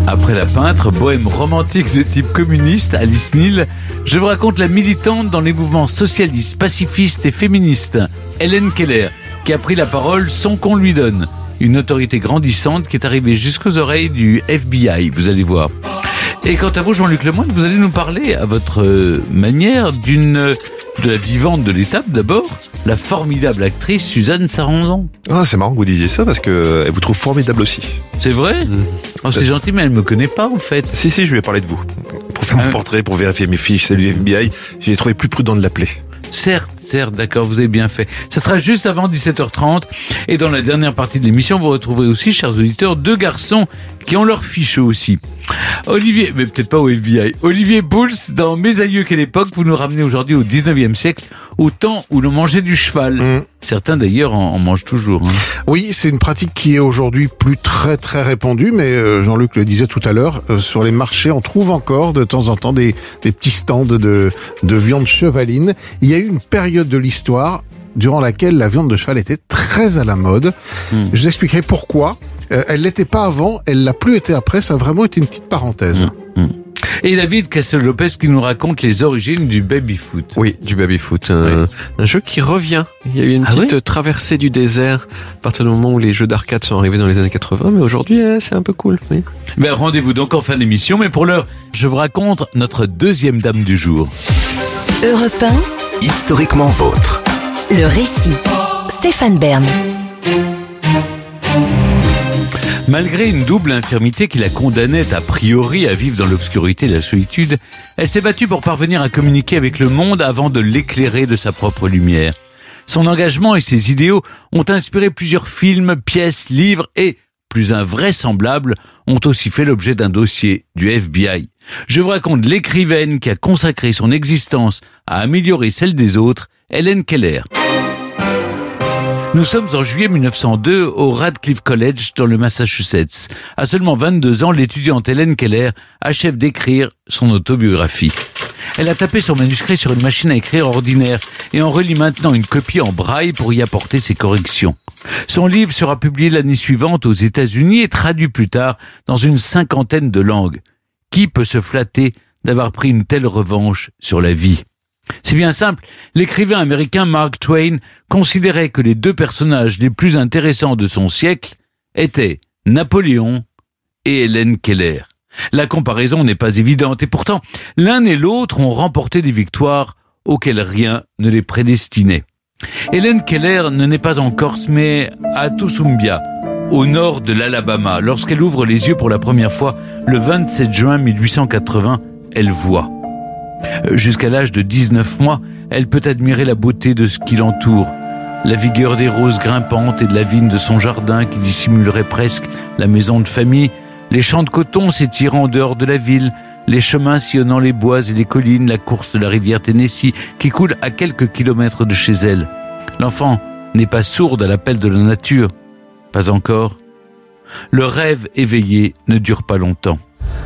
Après la peintre, bohème romantique de type communiste, Alice Neal, je vous raconte la militante dans les mouvements socialistes, pacifistes et féministes, Helen Keller, qui a pris la parole sans qu'on lui donne. Une autorité grandissante qui est arrivée jusqu'aux oreilles du F B I, vous allez voir. Et quant à vous, Jean-Luc Lemoyne, vous allez nous parler à votre manière d'une de la vivante de l'étape d'abord, la formidable actrice Suzanne Sarandon. Ah, c'est marrant que vous disiez ça parce que elle vous trouve formidable aussi. C'est vrai ? Mmh. Oh, c'est gentil, mais elle me connaît pas en fait. Si, si, je lui ai parlé de vous. Pour faire ah, mon portrait, pour vérifier mes fiches, c'est du F B I, j'ai trouvé plus prudent de l'appeler. Certes, certes, d'accord, vous avez bien fait. Ça sera juste avant dix-sept heures trente. Et dans la dernière partie de l'émission, vous retrouverez aussi, chers auditeurs, deux garçons qui ont leurs fiches aussi. Olivier, mais peut-être pas au F B I. Olivier Pouls, dans Mes aïeux quelle époque, vous nous ramenez aujourd'hui au dix-neuvième siècle, au temps où l'on mangeait du cheval. Mmh. Certains d'ailleurs en, en mangent toujours. Hein. Oui, c'est une pratique qui est aujourd'hui plus très très répandue, mais euh, Jean-Luc le disait tout à l'heure, euh, sur les marchés, on trouve encore de temps en temps des, des petits stands de, de viande chevaline. Il y a eu une période de l'histoire durant laquelle la viande de cheval était très à la mode. Mmh. Je vous expliquerai pourquoi. Euh, elle l'était pas avant, elle l'a plus été après, ça a vraiment été une petite parenthèse. Mmh. Mmh. Et David Castel-Lopez qui nous raconte les origines du baby-foot. Oui, du baby-foot. Un, oui. un jeu qui revient. Il y a eu une ah petite oui traversée du désert à partir du moment où les jeux d'arcade sont arrivés dans les années quatre-vingts, mais aujourd'hui, c'est un peu cool. Oui. Ben, rendez-vous donc en fin d'émission, mais pour l'heure, je vous raconte notre deuxième dame du jour. Europe un. Historiquement vôtre. Le récit. Stéphane Bern. Malgré une double infirmité qui la condamnait a priori à vivre dans l'obscurité et la solitude, elle s'est battue pour parvenir à communiquer avec le monde avant de l'éclairer de sa propre lumière. Son engagement et ses idéaux ont inspiré plusieurs films, pièces, livres et, plus invraisemblables, ont aussi fait l'objet d'un dossier du F B I. Je vous raconte l'écrivaine qui a consacré son existence à améliorer celle des autres, Helen Keller. Nous sommes en juillet mille neuf cent deux au Radcliffe College dans le Massachusetts. À seulement vingt-deux ans, l'étudiante Helen Keller achève d'écrire son autobiographie. Elle a tapé son manuscrit sur une machine à écrire ordinaire et en relit maintenant une copie en braille pour y apporter ses corrections. Son livre sera publié l'année suivante aux États-Unis et traduit plus tard dans une cinquantaine de langues. Qui peut se flatter d'avoir pris une telle revanche sur la vie ? C'est bien simple, l'écrivain américain Mark Twain considérait que les deux personnages les plus intéressants de son siècle étaient Napoléon et Helen Keller. La comparaison n'est pas évidente et pourtant, l'un et l'autre ont remporté des victoires auxquelles rien ne les prédestinait. Helen Keller ne naît pas en Corse mais à Tusumbia, au nord de l'Alabama. Lorsqu'elle ouvre les yeux pour la première fois, le vingt-sept juin mille huit cent quatre-vingts, elle voit. Jusqu'à l'âge de dix-neuf mois, elle peut admirer la beauté de ce qui l'entoure, la vigueur des roses grimpantes et de la vigne de son jardin qui dissimulerait presque la maison de famille, les champs de coton s'étirant en dehors de la ville, les chemins sillonnant les bois et les collines, la course de la rivière Tennessee qui coule à quelques kilomètres de chez elle. L'enfant n'est pas sourde à l'appel de la nature, pas encore. Le rêve éveillé ne dure pas longtemps.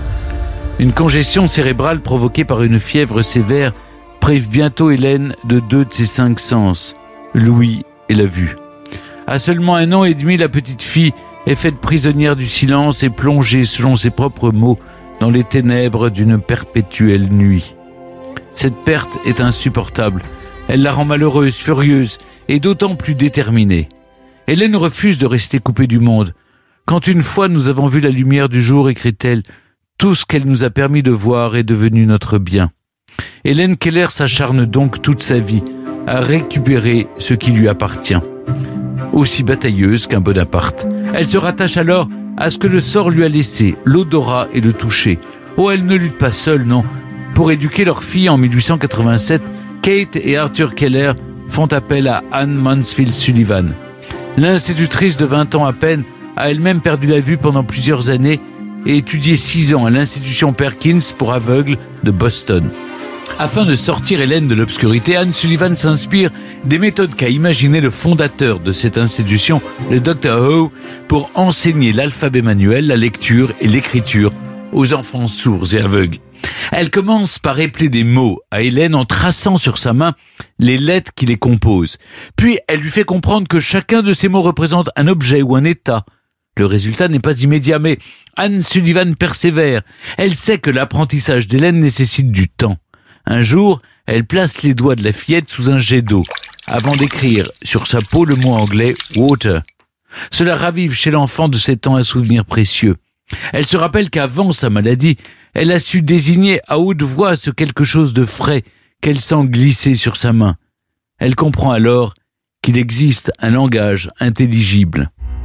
Une congestion cérébrale provoquée par une fièvre sévère prive bientôt Hélène de deux de ses cinq sens, l'ouïe et la vue. À seulement un an et demi, la petite fille est faite prisonnière du silence et plongée, selon ses propres mots, dans les ténèbres d'une perpétuelle nuit. Cette perte est insupportable. Elle la rend malheureuse, furieuse et d'autant plus déterminée. Hélène refuse de rester coupée du monde. Quand une fois nous avons vu la lumière du jour, écrit-elle, tout ce qu'elle nous a permis de voir est devenu notre bien. Helen Keller s'acharne donc toute sa vie à récupérer ce qui lui appartient. Aussi batailleuse qu'un Bonaparte. Elle se rattache alors à ce que le sort lui a laissé, l'odorat et le toucher. Oh, elle ne lutte pas seule, non. Pour éduquer leur fille en mille huit cent quatre-vingt-sept, Kate et Arthur Keller font appel à Anne Mansfield Sullivan. L'institutrice de vingt ans à peine a elle-même perdu la vue pendant plusieurs années et étudié six ans à l'institution Perkins pour aveugles de Boston. Afin de sortir Hélène de l'obscurité, Anne Sullivan s'inspire des méthodes qu'a imaginées le fondateur de cette institution, le docteur Howe, pour enseigner l'alphabet manuel, la lecture et l'écriture aux enfants sourds et aveugles. Elle commence par épeler des mots à Hélène en traçant sur sa main les lettres qui les composent. Puis elle lui fait comprendre que chacun de ces mots représente un objet ou un état, Le résultat n'est pas immédiat, mais Anne Sullivan persévère. Elle sait que l'apprentissage d'Hélène nécessite du temps. Un jour, elle place les doigts de la fillette sous un jet d'eau, avant d'écrire sur sa peau le mot anglais « water ». Cela ravive chez l'enfant de sept ans un souvenir précieux. Elle se rappelle qu'avant sa maladie, elle a su désigner à haute voix ce quelque chose de frais qu'elle sent glisser sur sa main. Elle comprend alors qu'il existe un langage intelligible.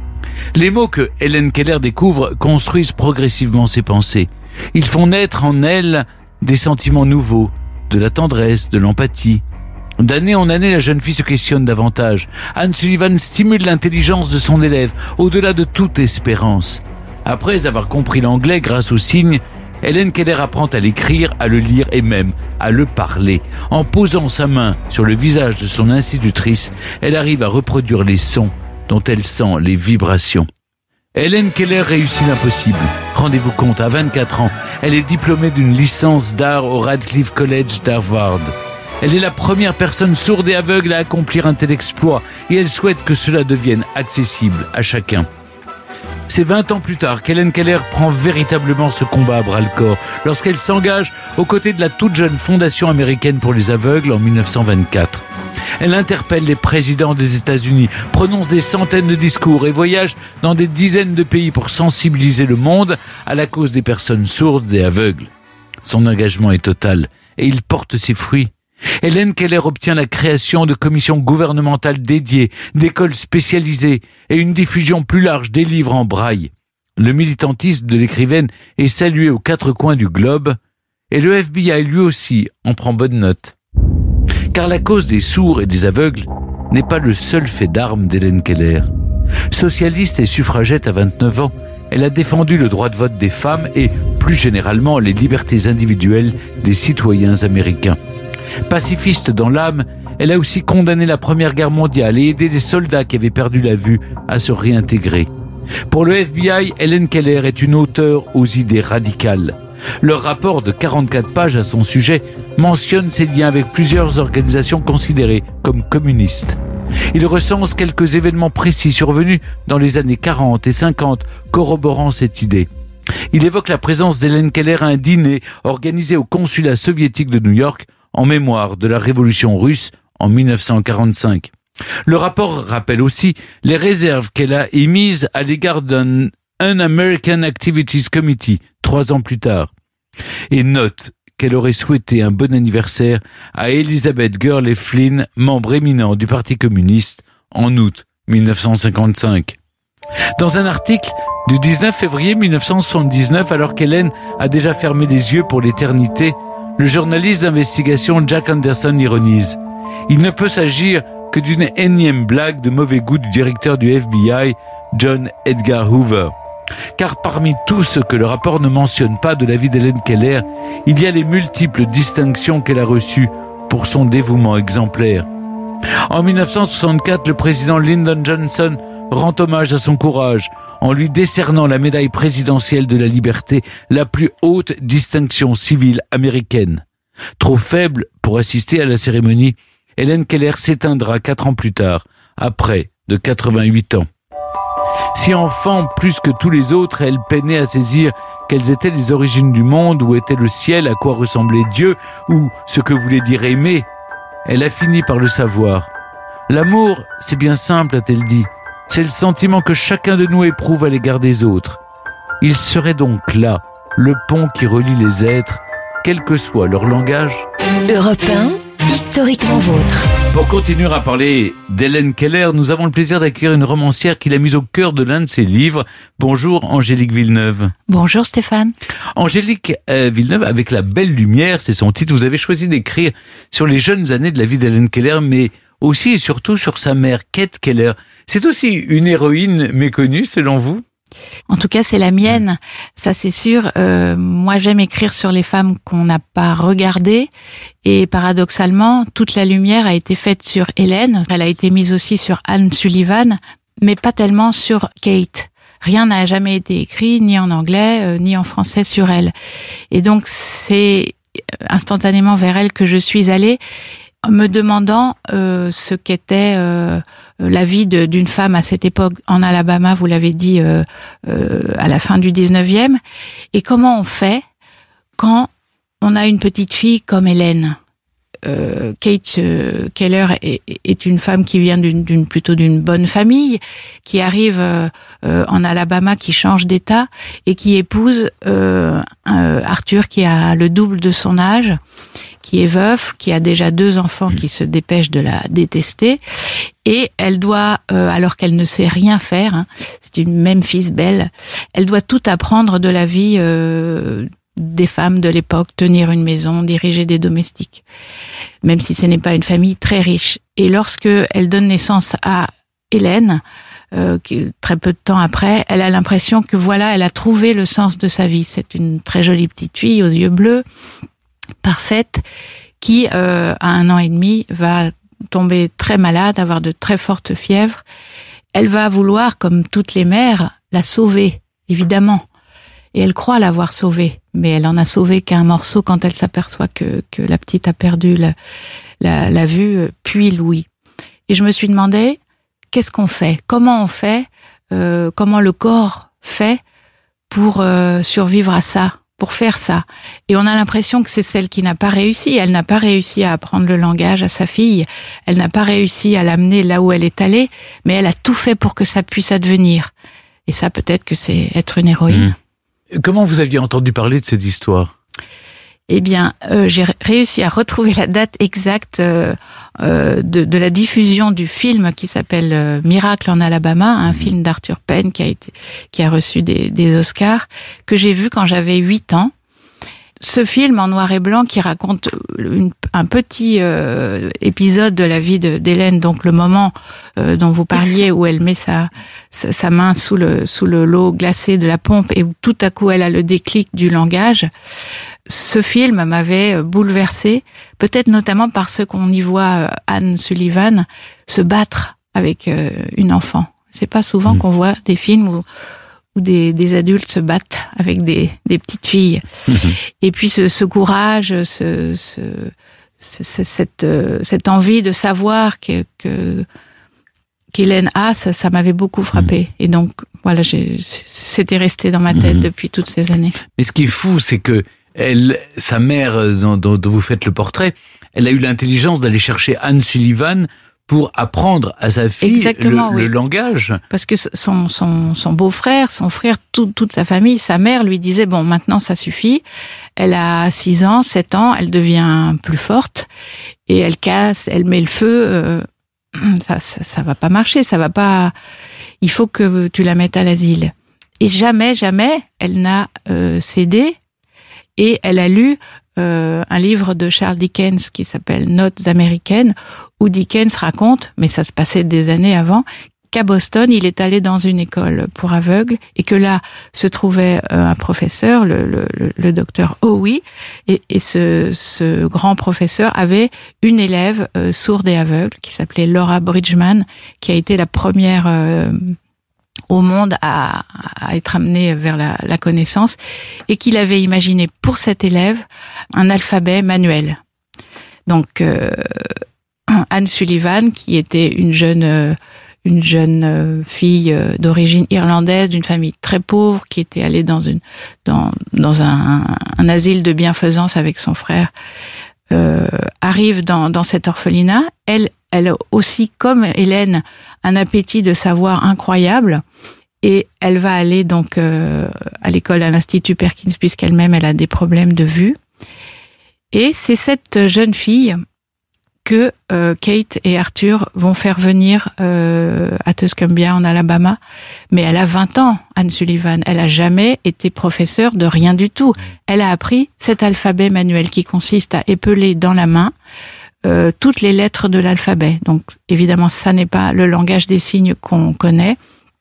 Les mots que Helen Keller découvre construisent progressivement ses pensées. Ils font naître en elle des sentiments nouveaux, de la tendresse, de l'empathie. D'année en année, la jeune fille se questionne davantage. Anne Sullivan stimule l'intelligence de son élève, au-delà de toute espérance. Après avoir compris l'anglais grâce aux signes, Helen Keller apprend à l'écrire, à le lire et même à le parler. En posant sa main sur le visage de son institutrice, elle arrive à reproduire les sons dont elle sent les vibrations. Helen Keller réussit l'impossible. Rendez-vous compte, à vingt-quatre ans, elle est diplômée d'une licence d'art au Radcliffe College d'Harvard. Elle est la première personne sourde et aveugle à accomplir un tel exploit et elle souhaite que cela devienne accessible à chacun. C'est vingt ans plus tard qu'Helen Keller prend véritablement ce combat à bras-le-corps lorsqu'elle s'engage aux côtés de la toute jeune Fondation américaine pour les aveugles en dix-neuf cent vingt-quatre. Elle interpelle les présidents des États-Unis, prononce des centaines de discours et voyage dans des dizaines de pays pour sensibiliser le monde à la cause des personnes sourdes et aveugles. Son engagement est total et il porte ses fruits. Helen Keller obtient la création de commissions gouvernementales dédiées, d'écoles spécialisées et une diffusion plus large des livres en braille. Le militantisme de l'écrivaine est salué aux quatre coins du globe et le F B I lui aussi en prend bonne note. Car la cause des sourds et des aveugles n'est pas le seul fait d'armes d'Helen Keller. Socialiste et suffragette à vingt-neuf ans, elle a défendu le droit de vote des femmes et, plus généralement, les libertés individuelles des citoyens américains. Pacifiste dans l'âme, elle a aussi condamné la Première Guerre mondiale et aidé les soldats qui avaient perdu la vue à se réintégrer. Pour le F B I, Helen Keller est une auteure aux idées radicales. Leur rapport de quarante-quatre pages à son sujet mentionne ses liens avec plusieurs organisations considérées comme communistes. Il recense quelques événements précis survenus dans les années quarante et cinquante corroborant cette idée. Il évoque la présence d'Helen Keller à un dîner organisé au consulat soviétique de New York en mémoire de la révolution russe en dix-neuf cent quarante-cinq. Le rapport rappelle aussi les réserves qu'elle a émises à l'égard d'un Un-American Activities Committee trois ans plus tard et note qu'elle aurait souhaité un bon anniversaire à Elizabeth Gurley Flynn, membre éminent du Parti communiste, en août dix-neuf cent cinquante-cinq. Dans un article du dix-neuf février dix-neuf cent soixante-dix-neuf, alors qu'Hélène a déjà fermé les yeux pour l'éternité, le journaliste d'investigation Jack Anderson ironise. Il ne peut s'agir que d'une énième blague de mauvais goût du directeur du F B I, John Edgar Hoover. Car parmi tout ce que le rapport ne mentionne pas de la vie d'Helen Keller, il y a les multiples distinctions qu'elle a reçues pour son dévouement exemplaire. En dix-neuf cent soixante-quatre, le président Lyndon Johnson rend hommage à son courage en lui décernant la médaille présidentielle de la liberté, la plus haute distinction civile américaine. Trop faible pour assister à la cérémonie, Helen Keller s'éteindra quatre ans plus tard, à près de quatre-vingt-huit ans. Si enfant, plus que tous les autres, elle peinait à saisir quelles étaient les origines du monde, où était le ciel, à quoi ressemblait Dieu, ou ce que voulait dire aimer, elle a fini par le savoir. L'amour, c'est bien simple, a-t-elle dit. C'est le sentiment que chacun de nous éprouve à l'égard des autres. Il serait donc là, le pont qui relie les êtres, quel que soit leur langage. Europe un, historiquement vôtre. Pour continuer à parler d'Helen Keller, nous avons le plaisir d'accueillir une romancière qui l'a mise au cœur de l'un de ses livres. Bonjour Angélique Villeneuve. Bonjour Stéphane. Angélique euh, Villeneuve, avec La Belle Lumière, c'est son titre. Vous avez choisi d'écrire sur les jeunes années de la vie d'Helen Keller, mais aussi et surtout sur sa mère, Kate Keller. C'est aussi une héroïne méconnue, selon vous ? En tout cas, c'est la mienne, ça c'est sûr. Euh, moi, j'aime écrire sur les femmes qu'on n'a pas regardées. Et paradoxalement, toute la lumière a été faite sur Hélène. Elle a été mise aussi sur Anne Sullivan, mais pas tellement sur Kate. Rien n'a jamais été écrit, ni en anglais, euh, ni en français sur elle. Et donc, c'est instantanément vers elle que je suis allée. me demandant euh, ce qu'était euh, la vie de, d'une femme à cette époque en Alabama, vous l'avez dit, euh, euh, à la fin du dix-neuvième, et comment on fait quand on a une petite fille comme Hélène. Euh, Kate euh, Keller est, est une femme qui vient d'une, d'une plutôt d'une bonne famille, qui arrive euh, euh, en Alabama, qui change d'état et qui épouse euh, euh, Arthur, qui a le double de son âge, qui est veuf, qui a déjà deux enfants, qui se dépêche de la détester, et elle doit, euh, alors qu'elle ne sait rien faire, hein, c'est une Memphis belle, elle doit tout apprendre de la vie euh, des femmes de l'époque, tenir une maison, diriger des domestiques, même si ce n'est pas une famille très riche. Et lorsque elle donne naissance à Hélène, euh, très peu de temps après, elle a l'impression que voilà, elle a trouvé le sens de sa vie. C'est une très jolie petite fille aux yeux bleus, parfaite, qui, euh, à un an et demi, va tomber très malade, avoir de très fortes fièvres. Elle va vouloir, comme toutes les mères, la sauver, évidemment. Et elle croit l'avoir sauvée, mais elle en a sauvé qu'un morceau quand elle s'aperçoit que, que la petite a perdu la, la, la vue, puis l'ouïe. Et je me suis demandé, qu'est-ce qu'on fait ? Comment on fait ? euh, Comment le corps fait pour euh, survivre à ça, pour faire ça ? Et on a l'impression que c'est celle qui n'a pas réussi. Elle n'a pas réussi à apprendre le langage à sa fille. Elle n'a pas réussi à l'amener là où elle est allée, mais elle a tout fait pour que ça puisse advenir. Et ça, peut-être que c'est être une héroïne. Mmh. Comment vous aviez entendu parler de cette histoire ? Eh bien, euh, j'ai réussi à retrouver la date exacte euh, euh, de, de la diffusion du film qui s'appelle euh, Miracle en Alabama, un mmh. film d'Arthur Penn qui a été, qui a reçu des, des Oscars, que j'ai vu quand j'avais huit ans. Ce film en noir et blanc qui raconte une, un petit euh, épisode de la vie de, d'Hélène, donc le moment euh, dont vous parliez où elle met sa, sa, sa main sous le, sous le lot glacé de la pompe et où tout à coup elle a le déclic du langage. Ce film m'avait bouleversée, peut-être notamment parce qu'on y voit Anne Sullivan se battre avec euh, une enfant. C'est pas souvent mmh. qu'on voit des films où où des, des adultes se battent avec des, des petites filles. Mmh. Et puis ce, ce courage, ce, ce, ce, cette, cette envie de savoir que, que, qu'Hélène a, ça, ça m'avait beaucoup frappé. Mmh. Et donc, voilà, j'ai, c'était resté dans ma tête mmh. depuis toutes ces années. Mais ce qui est fou, c'est que elle, sa mère, dont, dont, dont vous faites le portrait, elle a eu l'intelligence d'aller chercher Anne Sullivan pour apprendre à sa fille le, oui. le langage. Parce que son, son, son beau-frère, son frère, tout, toute sa famille, sa mère lui disait, bon, maintenant ça suffit. Elle a six ans, sept ans, elle devient plus forte et elle casse, elle met le feu. Euh, ça, ça, ça va pas marcher, ça va pas. Il faut que tu la mettes à l'asile. Et jamais, jamais, elle n'a euh, cédé et elle a lu Euh, un livre de Charles Dickens qui s'appelle Notes américaines, où Dickens raconte, mais ça se passait des années avant, qu'à Boston, il est allé dans une école pour aveugles et que là se trouvait un professeur, le, le, le docteur Howie, et, et ce, ce grand professeur avait une élève euh, sourde et aveugle qui s'appelait Laura Bridgman, qui a été la première euh, au monde à, à être amené vers la, la connaissance, et qu'il avait imaginé pour cet élève un alphabet manuel. Donc euh, Anne Sullivan, qui était une jeune euh, une jeune euh, fille euh, d'origine irlandaise, d'une famille très pauvre, qui était allée dans une dans dans un, un asile de bienfaisance avec son frère, euh, arrive dans dans cet orphelinat. Elle Elle a aussi, comme Hélène, un appétit de savoir incroyable, et elle va aller donc euh, à l'école, à l'Institut Perkins, puisqu'elle-même elle a des problèmes de vue. Et c'est cette jeune fille que euh, Kate et Arthur vont faire venir euh, à Tuscumbia en Alabama, mais elle a vingt ans, Anne Sullivan. Elle a jamais été professeure de rien du tout. Elle a appris cet alphabet manuel qui consiste à épeler dans la main Euh, toutes les lettres de l'alphabet. Donc, évidemment, ça n'est pas le langage des signes qu'on connaît,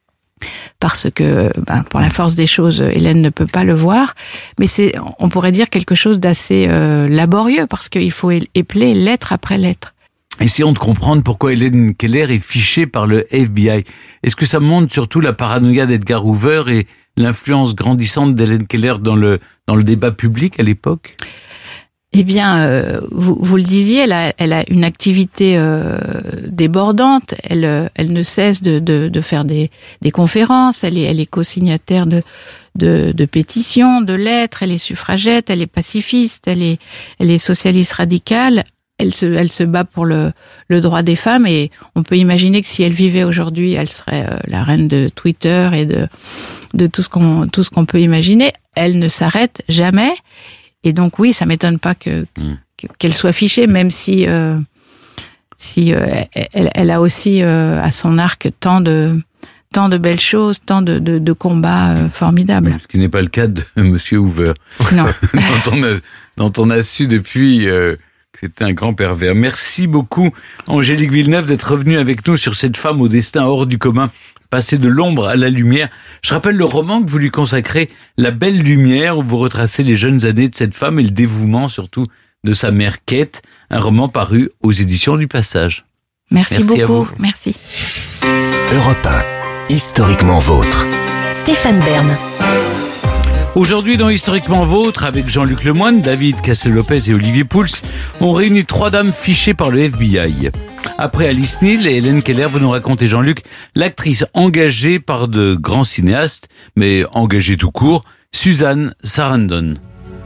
parce que, ben, pour la force des choses, Hélène ne peut pas le voir, mais c'est, on pourrait dire quelque chose d'assez euh, laborieux, parce qu'il faut épeler lettre après lettre. Essayons de comprendre pourquoi Hélène Keller est fichée par le F B I. Est-ce que ça montre surtout la paranoïa d'Edgar Hoover et l'influence grandissante d'Hélène Keller dans le, dans le débat public à l'époque ? Eh bien, euh, vous, vous le disiez, elle a, elle a une activité euh, débordante. Elle, elle ne cesse de, de, de faire des, des conférences. Elle est, elle est co-signataire de, de, de pétitions, de lettres. Elle est suffragette, elle est pacifiste, elle est, elle est socialiste radicale. Elle se, elle se bat pour le, le droit des femmes. Et on peut imaginer que si elle vivait aujourd'hui, elle serait euh, la reine de Twitter et de, de tout ce qu'on, tout ce qu'on peut imaginer. Elle ne s'arrête jamais. Et donc oui, ça m'étonne pas que, que qu'elle soit fichée, même si euh, si euh, elle, elle a aussi euh, à son arc tant de tant de belles choses, tant de de, de combats euh, formidables. Ce qui n'est pas le cas de Monsieur Hoover, non. dont, on a, dont on a su depuis euh, que c'était un grand pervers. Merci beaucoup, Angélique Villeneuve, d'être revenue avec nous sur cette femme au destin hors du commun. Passer de l'ombre à la lumière. Je rappelle le roman que vous lui consacrez, La Belle Lumière, où vous retracez les jeunes années de cette femme et le dévouement surtout de sa mère Kate, un roman paru aux éditions du Passage. Merci, Merci beaucoup. Merci. Europe un, historiquement vôtre. Stéphane Bern. Aujourd'hui, dans Historiquement Vôtre, avec Jean-Luc Lemoyne, David Cassel-Lopez et Olivier Pouls, on réunit trois dames fichées par le F B I. Après Alice Neal et Hélène Keller, vous nous racontez, Jean-Luc, l'actrice engagée par de grands cinéastes, mais engagée tout court, Susan Sarandon.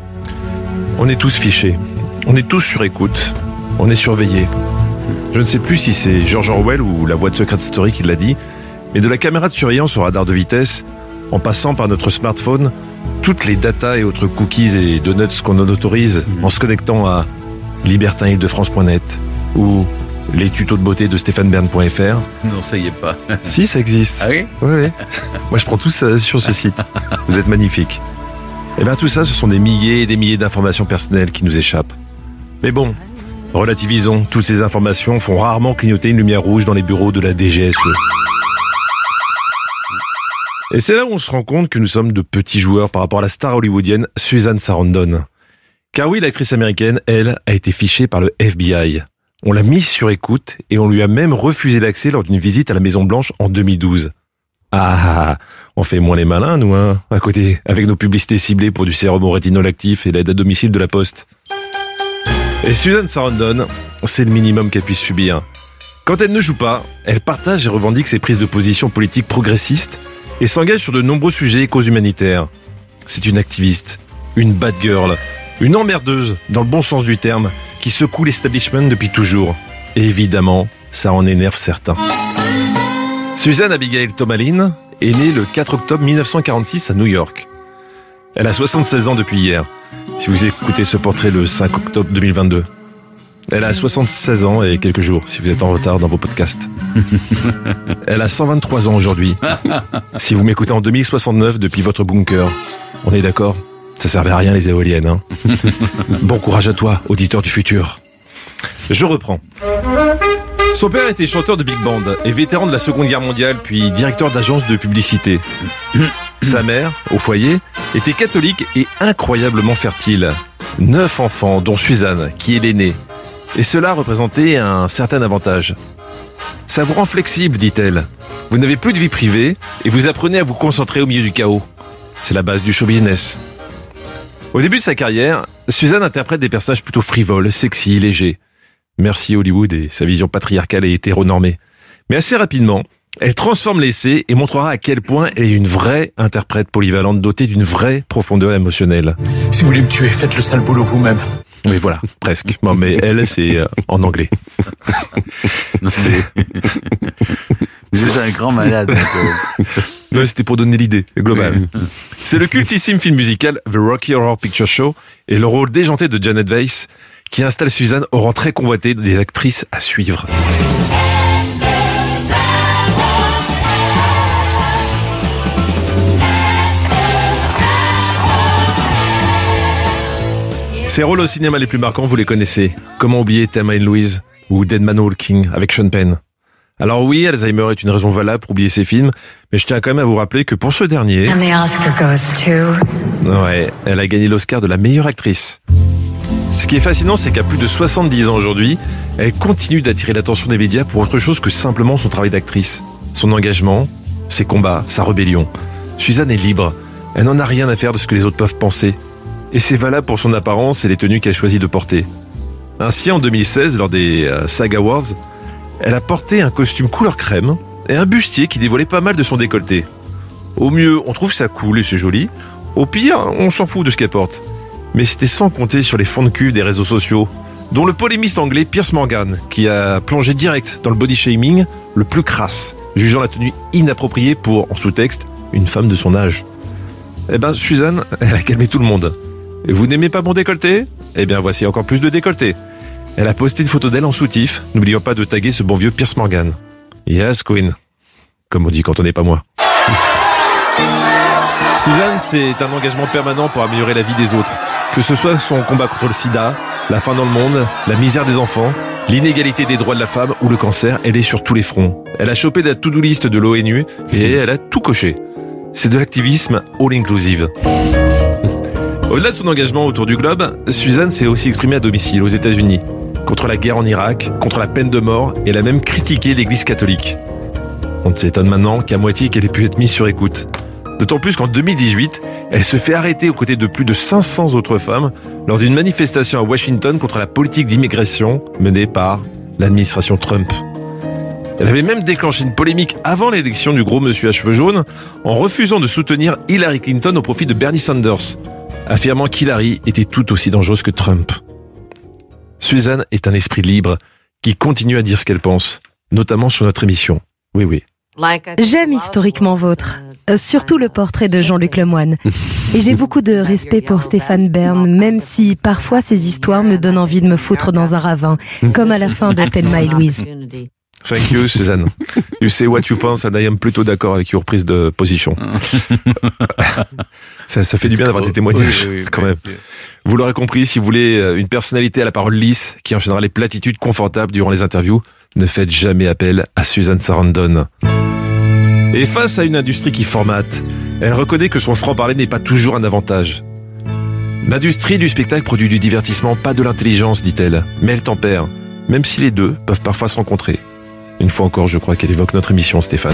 On est tous fichés. On est tous sur écoute. On est surveillés. Je ne sais plus si c'est George Orwell ou la voix de Secret Story qui l'a dit, mais de la caméra de surveillance au radar de vitesse, en passant par notre smartphone, toutes les datas et autres cookies et donuts qu'on en autorise en se connectant à libertin île de france point net ou les tutos de beauté de stéphane bern point f r. Non, ça y est pas. Si, ça existe. Ah oui ? Oui, oui. Moi, je prends tout ça sur ce site. Vous êtes magnifiques. Et bien, tout ça, ce sont des milliers et des milliers d'informations personnelles qui nous échappent. Mais bon, relativisons. Toutes ces informations font rarement clignoter une lumière rouge dans les bureaux de la D G S E. Et c'est là où on se rend compte que nous sommes de petits joueurs par rapport à la star hollywoodienne Susan Sarandon. Car oui, l'actrice américaine, elle, a été fichée par le F B I. On l'a mise sur écoute et on lui a même refusé l'accès lors d'une visite à la Maison Blanche en deux mille douze. Ah, on fait moins les malins, nous, hein, à côté, avec nos publicités ciblées pour du sérum au rétinol actif et l'aide à domicile de la Poste. Et Susan Sarandon, c'est le minimum qu'elle puisse subir. Quand elle ne joue pas, elle partage et revendique ses prises de position politiques progressistes et s'engage sur de nombreux sujets et causes humanitaires. C'est une activiste, une bad girl, une emmerdeuse, dans le bon sens du terme, qui secoue l'establishment depuis toujours. Et évidemment, ça en énerve certains. Susan Abigail Tomalin est née le quatre octobre mille neuf cent quarante-six à New York. Elle a soixante-seize ans depuis hier, si vous écoutez ce portrait le cinq octobre deux mille vingt-deux. Elle a soixante-seize ans et quelques jours, si vous êtes en retard dans vos podcasts. Elle a cent vingt-trois ans aujourd'hui. Si vous m'écoutez en deux mille soixante-neuf depuis votre bunker, on est d'accord ? Ça servait à rien les éoliennes, hein. Bon courage à toi, auditeur du futur. Je reprends. Son père était chanteur de big band et vétéran de la Seconde Guerre mondiale, puis directeur d'agence de publicité. Sa mère, au foyer, était catholique et incroyablement fertile. Neuf enfants, dont Suzanne, qui est l'aînée. Et cela représentait un certain avantage. Ça vous rend flexible, dit-elle. Vous n'avez plus de vie privée et vous apprenez à vous concentrer au milieu du chaos. C'est la base du show business. Au début de sa carrière, Suzanne interprète des personnages plutôt frivoles, sexy, légers. Merci Hollywood et sa vision patriarcale et hétéronormée. Mais assez rapidement, elle transforme l'essai et montrera à quel point elle est une vraie interprète polyvalente dotée d'une vraie profondeur émotionnelle. Si vous voulez me tuer, faites le sale boulot vous-même. Oui, voilà, presque. Bon, mais elle, c'est euh, en anglais. Non, c'est... Vous êtes un grand malade. Donc... Non, c'était pour donner l'idée globale. Oui. C'est le cultissime film musical The Rocky Horror Picture Show et le rôle déjanté de Janet Weiss qui installe Suzanne au rang très convoité des actrices à suivre. Ses rôles au cinéma les plus marquants, vous les connaissez. Comment oublier Thelma and Louise ou Dead Man Walking avec Sean Penn. Alors oui, Alzheimer est une raison valable pour oublier ces films, mais je tiens quand même à vous rappeler que pour ce dernier... And the Oscar goes to... Ouais, elle a gagné l'Oscar de la meilleure actrice. Ce qui est fascinant, c'est qu'à plus de soixante-dix ans aujourd'hui, elle continue d'attirer l'attention des médias pour autre chose que simplement son travail d'actrice. Son engagement, ses combats, sa rébellion. Suzanne est libre. Elle n'en a rien à faire de ce que les autres peuvent penser. Et c'est valable pour son apparence et les tenues qu'elle choisit de porter. Ainsi, en deux mille seize, lors des euh, SAG Awards, elle a porté un costume couleur crème et un bustier qui dévoilait pas mal de son décolleté. Au mieux, on trouve ça cool et c'est joli. Au pire, on s'en fout de ce qu'elle porte. Mais c'était sans compter sur les fonds de cuve des réseaux sociaux, dont le polémiste anglais Piers Morgan, qui a plongé direct dans le body shaming le plus crasse, jugeant la tenue inappropriée pour, en sous-texte, une femme de son âge. Eh ben, Suzanne, elle a calmé tout le monde. Et vous n'aimez pas mon décolleté ? Eh bien, voici encore plus de décolleté. Elle a posté une photo d'elle en soutif, n'oubliant pas de taguer ce bon vieux Piers Morgan. Yes, Queen. Comme on dit quand on n'est pas moi. Suzanne, c'est un engagement permanent pour améliorer la vie des autres. Que ce soit son combat contre le sida, la faim dans le monde, la misère des enfants, l'inégalité des droits de la femme ou le cancer, elle est sur tous les fronts. Elle a chopé la to-do list de l'ONU et elle a tout coché. C'est de l'activisme all inclusive. Au-delà de son engagement autour du globe, Suzanne s'est aussi exprimée à domicile aux États-Unis, contre la guerre en Irak, contre la peine de mort, et elle a même critiqué l'Église catholique. On ne s'étonne maintenant qu'à moitié qu'elle ait pu être mise sur écoute. D'autant plus qu'en deux mille dix-huit, elle se fait arrêter aux côtés de plus de cinq cents autres femmes lors d'une manifestation à Washington contre la politique d'immigration menée par l'administration Trump. Elle avait même déclenché une polémique avant l'élection du gros monsieur à cheveux jaunes en refusant de soutenir Hillary Clinton au profit de Bernie Sanders, affirmant qu'Hillary était tout aussi dangereuse que Trump. Suzanne est un esprit libre qui continue à dire ce qu'elle pense, notamment sur notre émission. Oui, oui. J'aime Historiquement Vôtre, surtout le portrait de Jean-Luc Lemoyne. Et j'ai beaucoup de respect pour Stéphane Bern, même si parfois ces histoires me donnent envie de me foutre dans un ravin, comme à la fin de Thelma et Louise. Thank you, Suzanne. You say what you pense, and I am plutôt d'accord avec your prise de position. ça, ça fait du bien d'avoir des témoignages, oui, oui, quand même. Vous l'aurez compris, si vous voulez une personnalité à la parole lisse, qui enchaînera les platitudes confortables durant les interviews, ne faites jamais appel à Suzanne Sarandon. Et face à une industrie qui formate, elle reconnaît que son franc-parler n'est pas toujours un avantage. L'industrie du spectacle produit du divertissement, pas de l'intelligence, dit-elle, mais elle tempère, même si les deux peuvent parfois se rencontrer. Une fois encore, je crois qu'elle évoque notre émission, Stéphane.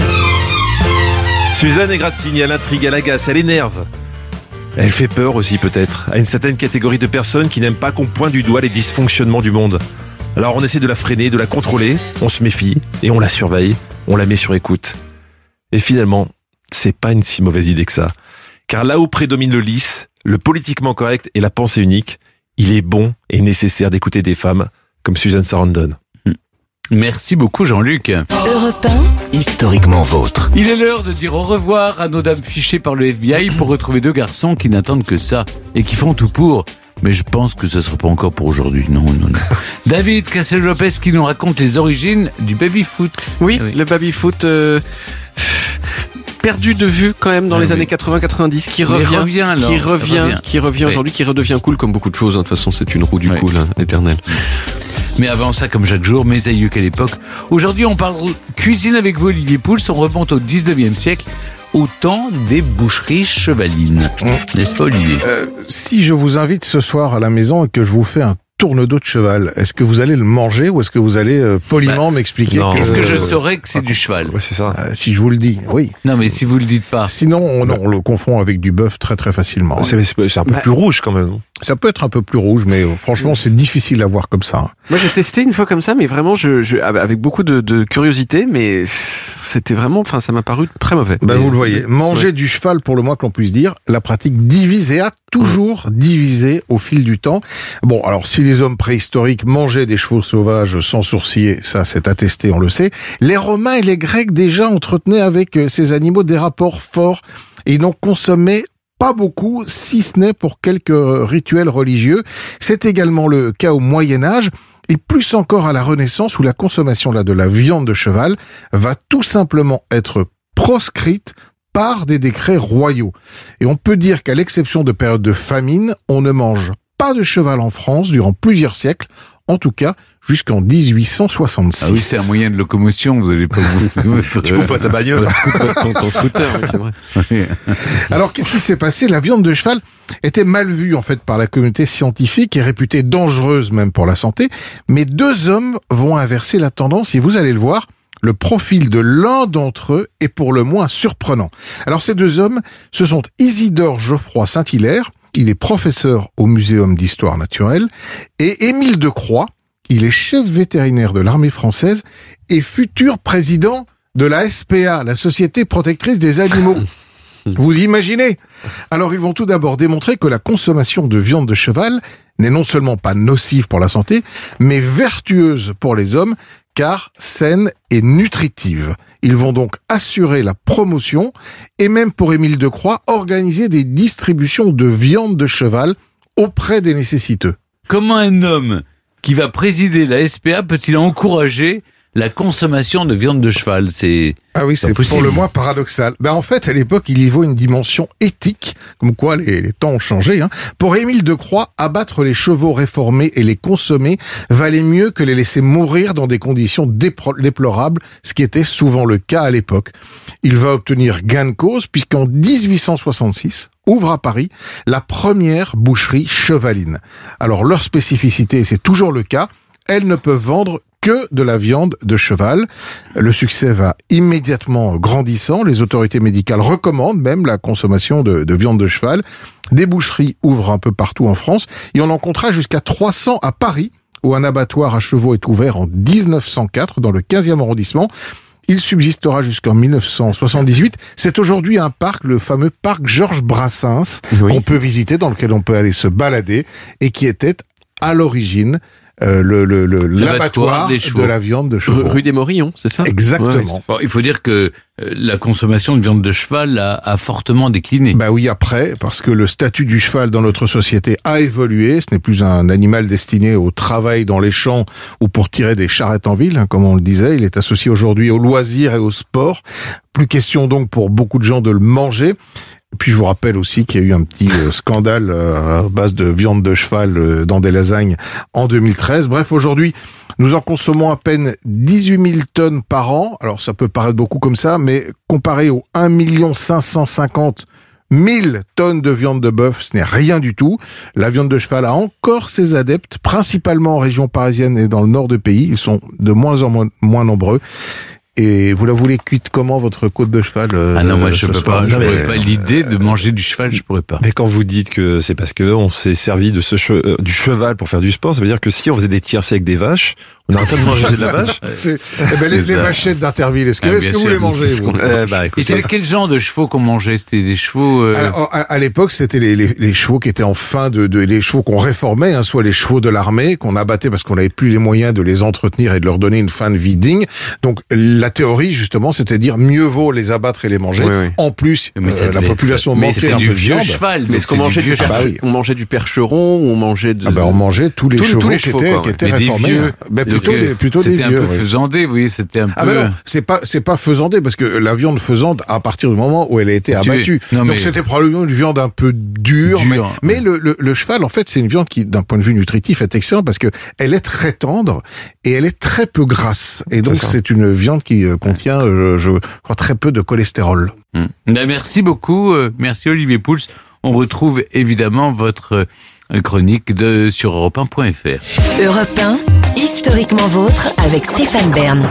Suzanne égratigne, elle intrigue, elle agace, elle énerve. Elle fait peur aussi peut-être, à une certaine catégorie de personnes qui n'aiment pas qu'on pointe du doigt les dysfonctionnements du monde. Alors on essaie de la freiner, de la contrôler, on se méfie, et on la surveille, on la met sur écoute. Et finalement, c'est pas une si mauvaise idée que ça. Car là où prédomine le lisse, le politiquement correct et la pensée unique, il est bon et nécessaire d'écouter des femmes comme Suzanne Sarandon. Merci beaucoup Jean-Luc. Europe un, Historiquement Vôtre. Il est l'heure de dire au revoir à nos dames fichées par le F B I pour retrouver deux garçons qui n'attendent que ça et qui font tout pour. Mais je pense que ce ne sera pas encore pour aujourd'hui. Non, non, non. David Cassel-Lopez qui nous raconte les origines du baby-foot. Oui, oui. Le baby-foot... Euh... perdu de vue quand même dans ah, les oui. années quatre-vingts quatre-vingt-dix, qui revient, revient alors, qui revient, revient, qui revient oui. aujourd'hui, qui redevient cool comme beaucoup de choses. Hein. De toute façon, c'est une roue du oui. cool hein, éternelle. Mais avant ça, comme chaque jour, mes aïeux qu'à l'époque. Aujourd'hui, on parle cuisine avec vous, Olivier Pouls. On remonte au dix-neuvième siècle, au temps des boucheries chevalines. Mmh. N'est-ce pas, Olivier ? euh, Si je vous invite ce soir à la maison et que je vous fais un tourne-dos de cheval, est-ce que vous allez le manger ou est-ce que vous allez euh, poliment bah, m'expliquer que... Est-ce que je euh, saurais que c'est du cheval ? Ouais, c'est ça. Euh, si je vous le dis, oui. Non, mais si vous le dites pas. Sinon, on, on le confond avec du bœuf très très facilement. C'est, c'est, c'est un peu bah, plus rouge quand même. Ça peut être un peu plus rouge, mais euh, franchement, c'est difficile à voir comme ça. Moi, j'ai testé une fois comme ça, mais vraiment, je, je avec beaucoup de, de curiosité, mais c'était vraiment, enfin, ça m'a paru très mauvais. Ben, mais, vous le voyez. Manger ouais. du cheval, pour le moins que l'on puisse dire, la pratique divise et a toujours divisé au fil du temps. Bon, alors, si les hommes préhistoriques mangeaient des chevaux sauvages sans sourciller, ça, c'est attesté, on le sait. Les Romains et les Grecs, déjà, entretenaient avec ces animaux des rapports forts et n'en consommaient pas beaucoup, si ce n'est pour quelques rituels religieux. C'est également le cas au Moyen-Âge, et plus encore à la Renaissance, où la consommation là de la viande de cheval va tout simplement être proscrite par des décrets royaux. Et on peut dire qu'à l'exception de périodes de famine, on ne mange pas de cheval en France durant plusieurs siècles, en tout cas jusqu'en dix-huit cent soixante-six. Ah oui, c'est un moyen de locomotion, vous allez pas vous... tu coupes pas ta bagnole. ton, ton scooter, oui, c'est vrai. Oui. Alors, qu'est-ce qui s'est passé ? La viande de cheval était mal vue, en fait, par la communauté scientifique et réputée dangereuse même pour la santé. Mais deux hommes vont inverser la tendance et vous allez le voir, le profil de l'un d'entre eux est pour le moins surprenant. Alors, ces deux hommes, ce sont Isidore Geoffroy Saint-Hilaire il est professeur au Muséum d'Histoire Naturelle. Et Émile Decroix, il est chef vétérinaire de l'armée française et futur président de la S P A, la Société protectrice des animaux. Vous imaginez? Alors ils vont tout d'abord démontrer que la consommation de viande de cheval n'est non seulement pas nocive pour la santé, mais vertueuse pour les hommes, car saine et nutritive. Ils vont donc assurer la promotion et même pour Émile Decroix, organiser des distributions de viande de cheval auprès des nécessiteux. Comment un homme qui va présider la S P A peut-il encourager la consommation de viande de cheval? C'est Ah oui, c'est pour le moins paradoxal. Ben en fait, à l'époque, il y voit une dimension éthique, comme quoi les, les temps ont changé. Hein. Pour Émile Decroix, abattre les chevaux réformés et les consommer valait mieux que les laisser mourir dans des conditions dépro- déplorables, ce qui était souvent le cas à l'époque. Il va obtenir gain de cause, puisqu'en dix-huit cent soixante-six, ouvre à Paris la première boucherie chevaline. Alors leur spécificité, et c'est toujours le cas, elles ne peuvent vendre que de la viande de cheval. Le succès va immédiatement grandissant. Les autorités médicales recommandent même la consommation de, de viande de cheval. Des boucheries ouvrent un peu partout en France et on en comptera jusqu'à trois cents à Paris, où un abattoir à chevaux est ouvert en dix-neuf cent quatre dans le quinzième arrondissement. Il subsistera jusqu'en dix-neuf cent soixante-dix-huit. C'est aujourd'hui un parc, le fameux parc Georges Brassens, oui. qu'on peut visiter, dans lequel on peut aller se balader et qui était à l'origine Euh, le, le, le, l'abattoir de la viande de chevaux. Rue des Morillons, c'est ça? Exactement. Ouais. Bon, il faut dire que euh, la consommation de viande de cheval a, a fortement décliné. Bah oui, après, parce que le statut du cheval dans notre société a évolué. Ce n'est plus un animal destiné au travail dans les champs ou pour tirer des charrettes en ville, hein, comme on le disait. Il est associé aujourd'hui au loisir et au sport. Plus question donc pour beaucoup de gens de le manger. Et puis je vous rappelle aussi qu'il y a eu un petit euh, scandale euh, à base de viande de cheval euh, dans des lasagnes en deux mille treize. Bref, aujourd'hui, nous en consommons à peine dix-huit mille tonnes par an. Alors ça peut paraître beaucoup comme ça, mais comparé aux un million cinq cent cinquante mille tonnes de viande de bœuf, ce n'est rien du tout. La viande de cheval a encore ses adeptes, principalement en région parisienne et dans le nord du pays. Ils sont de moins en moins, moins nombreux. Et vous la voulez cuite comment, votre côte de cheval euh, Ah non, moi je peux soir pas, je n'aurais pas l'idée de manger du cheval, je pourrais pas. Mais quand vous dites que c'est parce que on s'est servi de ce che- euh, du cheval pour faire du sport, ça veut dire que si on faisait des tiercés avec des vaches, on arrêtait de manger de la vache. C'est, eh ben, les, les vachettes d'Interville, est-ce que, ah, est-ce que vous les mangez vous eh ben, Et c'était quel genre de chevaux qu'on mangeait? C'était des chevaux euh... Alors, à, à l'époque, c'était les, les, les chevaux qui étaient en fin de, de les chevaux qu'on réformait, hein, soit les chevaux de l'armée qu'on abattait parce qu'on n'avait plus les moyens de les entretenir et de leur donner une fin de vie digne. Donc la théorie justement, c'était de dire mieux vaut les abattre et les manger. Oui, oui. En plus, euh, la population être... manquait un du peu de viande. Cheval, mais est-ce qu'on mangeait du, ah bah oui. on mangeait du percheron ou on mangeait de... Ah bah on mangeait tous les tous, chevaux, tous les chevaux qui étaient, qui étaient réformés. Vieux, bah plutôt des, plutôt des vieux. C'était un peu oui. faisandé, oui, c'était un peu... Ah bah non, c'est pas, c'est pas faisandé parce que la viande faisande à partir du moment où elle a été abattue. Non, mais... Donc c'était probablement une viande un peu dure, Dur, mais, ouais. mais le, le, le cheval, en fait, c'est une viande qui, d'un point de vue nutritif, est excellente parce que elle est très tendre et elle est très peu grasse. Et donc c'est, c'est une viande qui contient, je, je crois, très peu de cholestérol. Hum. Ben, merci beaucoup, euh, merci Olivier Pouls. On retrouve évidemment votre euh, chronique de sur europe un point f r. Europe un, historiquement vôtre, avec Stéphane Bern.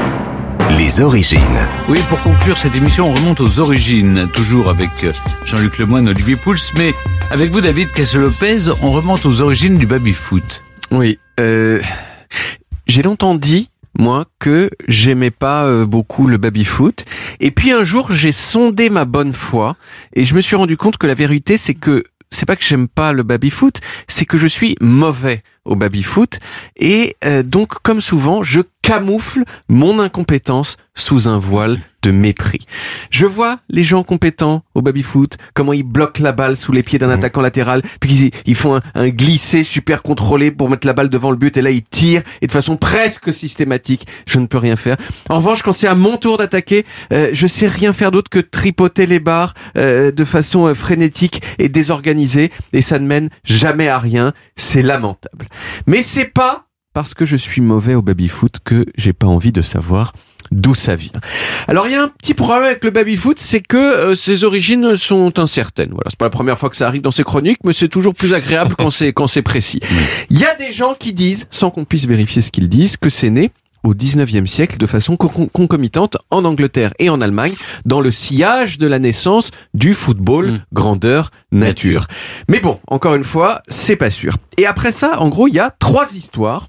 Les origines. Oui, pour conclure cette émission, on remonte aux origines, toujours avec Jean-Luc Lemoyne, Olivier Pouls, mais avec vous, David Cassel-Lopez, on remonte aux origines du baby-foot. Oui, euh, j'ai longtemps dit, moi, que j'aimais pas euh, beaucoup le baby-foot. Et puis un jour, j'ai sondé ma bonne foi et je me suis rendu compte que la vérité, c'est que c'est pas que j'aime pas le baby-foot, c'est que je suis mauvais au baby-foot et euh, donc, comme souvent, je camoufle mon incompétence sous un voile de mépris. Je vois les gens compétents au baby-foot, comment ils bloquent la balle sous les pieds d'un attaquant latéral, puis ils, ils font un, un glissé super contrôlé pour mettre la balle devant le but, et là ils tirent, et de façon presque systématique, je ne peux rien faire. En revanche, quand c'est à mon tour d'attaquer, euh, je sais rien faire d'autre que tripoter les barres euh, de façon euh, frénétique et désorganisée, et ça ne mène jamais à rien, c'est lamentable. Mais c'est pas parce que je suis mauvais au baby-foot que j'ai pas envie de savoir d'où ça vient. Alors il y a un petit problème avec le baby-foot, c'est que euh, ses origines sont incertaines. Voilà, c'est pas la première fois que ça arrive dans ces chroniques, mais c'est toujours plus agréable quand c'est quand c'est précis. Il y a des gens qui disent, sans qu'on puisse vérifier ce qu'ils disent, que c'est né au dix-neuvième siècle de façon con- concomitante en Angleterre et en Allemagne dans le sillage de la naissance du football mmh. grandeur nature. Mais bon, encore une fois, c'est pas sûr. Et après ça, en gros, il y a trois histoires,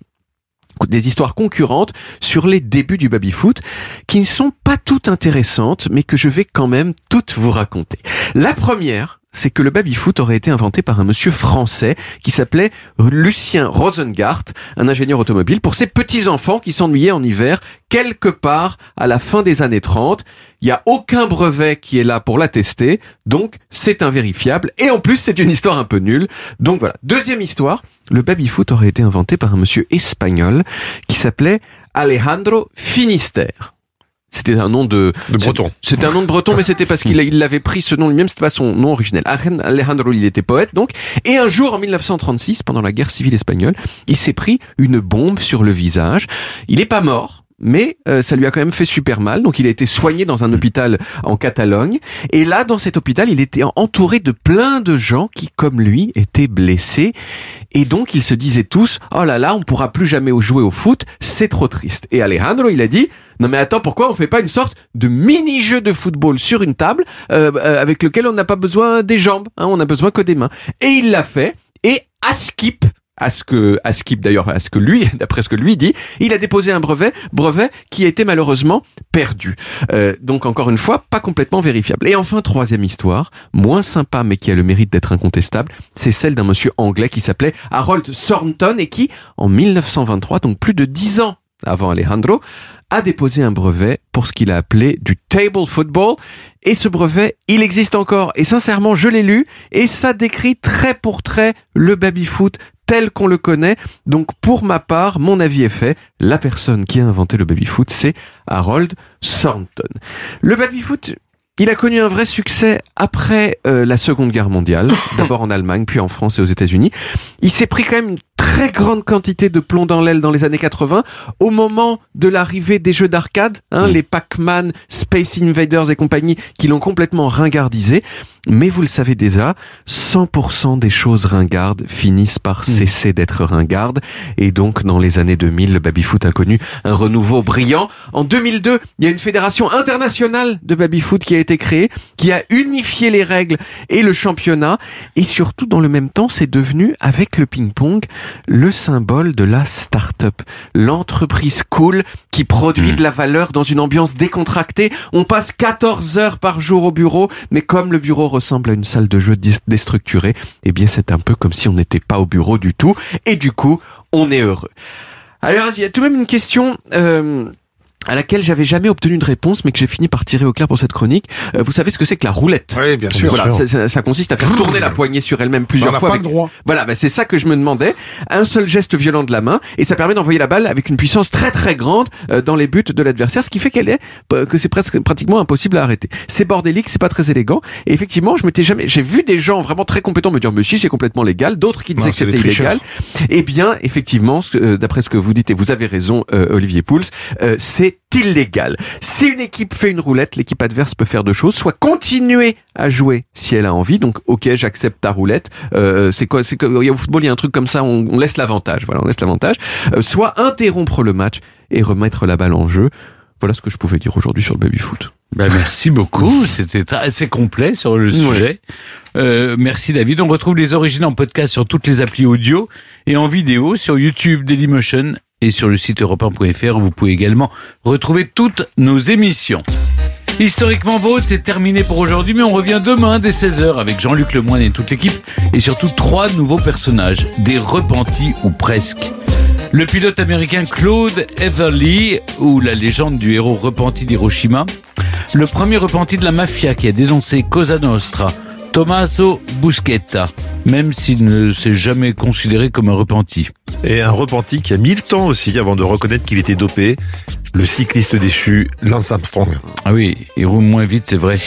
des histoires concurrentes sur les débuts du baby-foot qui ne sont pas toutes intéressantes, mais que je vais quand même toutes vous raconter. La première, c'est que le baby-foot aurait été inventé par un monsieur français qui s'appelait Lucien Rosengart, un ingénieur automobile, pour ses petits-enfants qui s'ennuyaient en hiver quelque part à la fin des années trente. Il n'y a aucun brevet qui est là pour l'attester, donc c'est invérifiable. Et en plus, c'est une histoire un peu nulle. Donc voilà. Deuxième histoire, le baby-foot aurait été inventé par un monsieur espagnol qui s'appelait Alejandro Finisterre. C'était un nom de, de breton. C'était un nom de breton, mais c'était parce qu'il il l'avait pris ce nom lui-même, c'était pas son nom originel. Alejandro, il était poète, donc. Et un jour, en mille neuf cent trente-six, pendant la guerre civile espagnole, il s'est pris une bombe sur le visage. Il est pas mort, mais euh, ça lui a quand même fait super mal. Donc il a été soigné dans un hôpital en Catalogne. Et là, dans cet hôpital, il était entouré de plein de gens qui, comme lui, étaient blessés. Et donc ils se disaient tous, oh là là, on pourra plus jamais jouer au foot, c'est trop triste. Et Alejandro, il a dit, non mais attends, pourquoi on fait pas une sorte de mini-jeu de football sur une table euh, euh, avec lequel on n'a pas besoin des jambes, hein, on n'a besoin que des mains. Et il l'a fait. Et à Skip, à ce que, à Skip d'ailleurs, à ce que lui, d'après ce que lui dit, il a déposé un brevet, brevet qui a été malheureusement perdu. Euh, donc encore une fois, pas complètement vérifiable. Et enfin, troisième histoire, moins sympa mais qui a le mérite d'être incontestable, c'est celle d'un monsieur anglais qui s'appelait Harold Thornton et qui, en mille neuf cent vingt-trois, donc plus de dix ans avant Alejandro, a déposé un brevet pour ce qu'il a appelé du table football. Et ce brevet, il existe encore. Et sincèrement, je l'ai lu et ça décrit trait pour trait le baby-foot tel qu'on le connaît. Donc pour ma part, mon avis est fait. La personne qui a inventé le baby-foot, c'est Harold Thornton. Le baby-foot, il a connu un vrai succès après euh, la Seconde Guerre mondiale, d'abord en Allemagne, puis en France et aux États-Unis. Il s'est pris quand même une très grande quantité de plomb dans l'aile dans les années quatre-vingts, au moment de l'arrivée des jeux d'arcade, hein, mmh. les Pac-Man, Space Invaders et compagnie, qui l'ont complètement ringardisé. Mais vous le savez déjà, cent pour cent des choses ringardes finissent par cesser mmh. d'être ringardes. Et donc, dans les années deux mille, le baby-foot a connu un renouveau brillant. En deux mille deux, il y a une fédération internationale de baby-foot qui a été créée, qui a unifié les règles et le championnat. Et surtout, dans le même temps, c'est devenu, avec le ping-pong, le symbole de la start-up. L'entreprise cool qui produit mmh. de la valeur dans une ambiance décontractée. On passe quatorze heures par jour au bureau, mais comme le bureau ressemble à une salle de jeu déstructurée, eh bien c'est un peu comme si on n'était pas au bureau du tout, et du coup, on est heureux. Alors, il y a tout de même une question... Euh à laquelle j'avais jamais obtenu de réponse, mais que j'ai fini par tirer au clair pour cette chronique. Euh, vous savez ce que c'est que la roulette? Oui, bien sûr. Voilà, ça, ça, ça consiste à faire tourner la poignée sur elle-même plusieurs fois. On n'a pas avec... le droit. Voilà, bah, c'est ça que je me demandais. Un seul geste violent de la main, et ça permet d'envoyer la balle avec une puissance très très grande euh, dans les buts de l'adversaire, ce qui fait qu'elle est euh, que c'est presque pratiquement impossible à arrêter. C'est bordélique, c'est pas très élégant. Et effectivement, je m'étais jamais, j'ai vu des gens vraiment très compétents me dire mais si c'est complètement légal, d'autres qui disaient non, que c'était illégal. Eh bien, effectivement, euh, d'après ce que vous dites et vous avez raison, euh, Olivier Pouls, euh, c'est illégal. Si une équipe fait une roulette, l'équipe adverse peut faire deux choses, soit continuer à jouer si elle a envie, donc ok, j'accepte ta roulette, euh, c'est quoi, c'est que, au football il y a un truc comme ça, on, on laisse l'avantage, voilà, on laisse l'avantage, euh, soit interrompre le match et remettre la balle en jeu. Voilà ce que je pouvais dire aujourd'hui sur le baby-foot. Ben merci beaucoup, c'était assez complet sur le sujet. Ouais. Euh, merci David, on retrouve les origines en podcast sur toutes les applis audio et en vidéo sur YouTube, Dailymotion et sur le site europe un point f r. Vous pouvez également retrouver toutes nos émissions. Historiquement Vôtre, c'est terminé pour aujourd'hui, mais on revient demain dès seize heures avec Jean-Luc Lemoyne et toute l'équipe, et surtout trois nouveaux personnages, des repentis ou presque. Le pilote américain Claude Everly, ou la légende du héros repenti d'Hiroshima. Le premier repenti de la mafia qui a dénoncé Cosa Nostra, Tommaso Buscetta, même s'il ne s'est jamais considéré comme un repenti. Et un repenti qui a mis le temps aussi avant de reconnaître qu'il était dopé, le cycliste déchu Lance Armstrong. Ah oui, il roule moins vite, c'est vrai.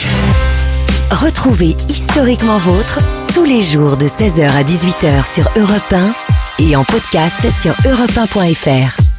Retrouvez Historiquement Vôtre tous les jours de seize heures à dix-huit heures sur Europe un et en podcast sur europe un point f r.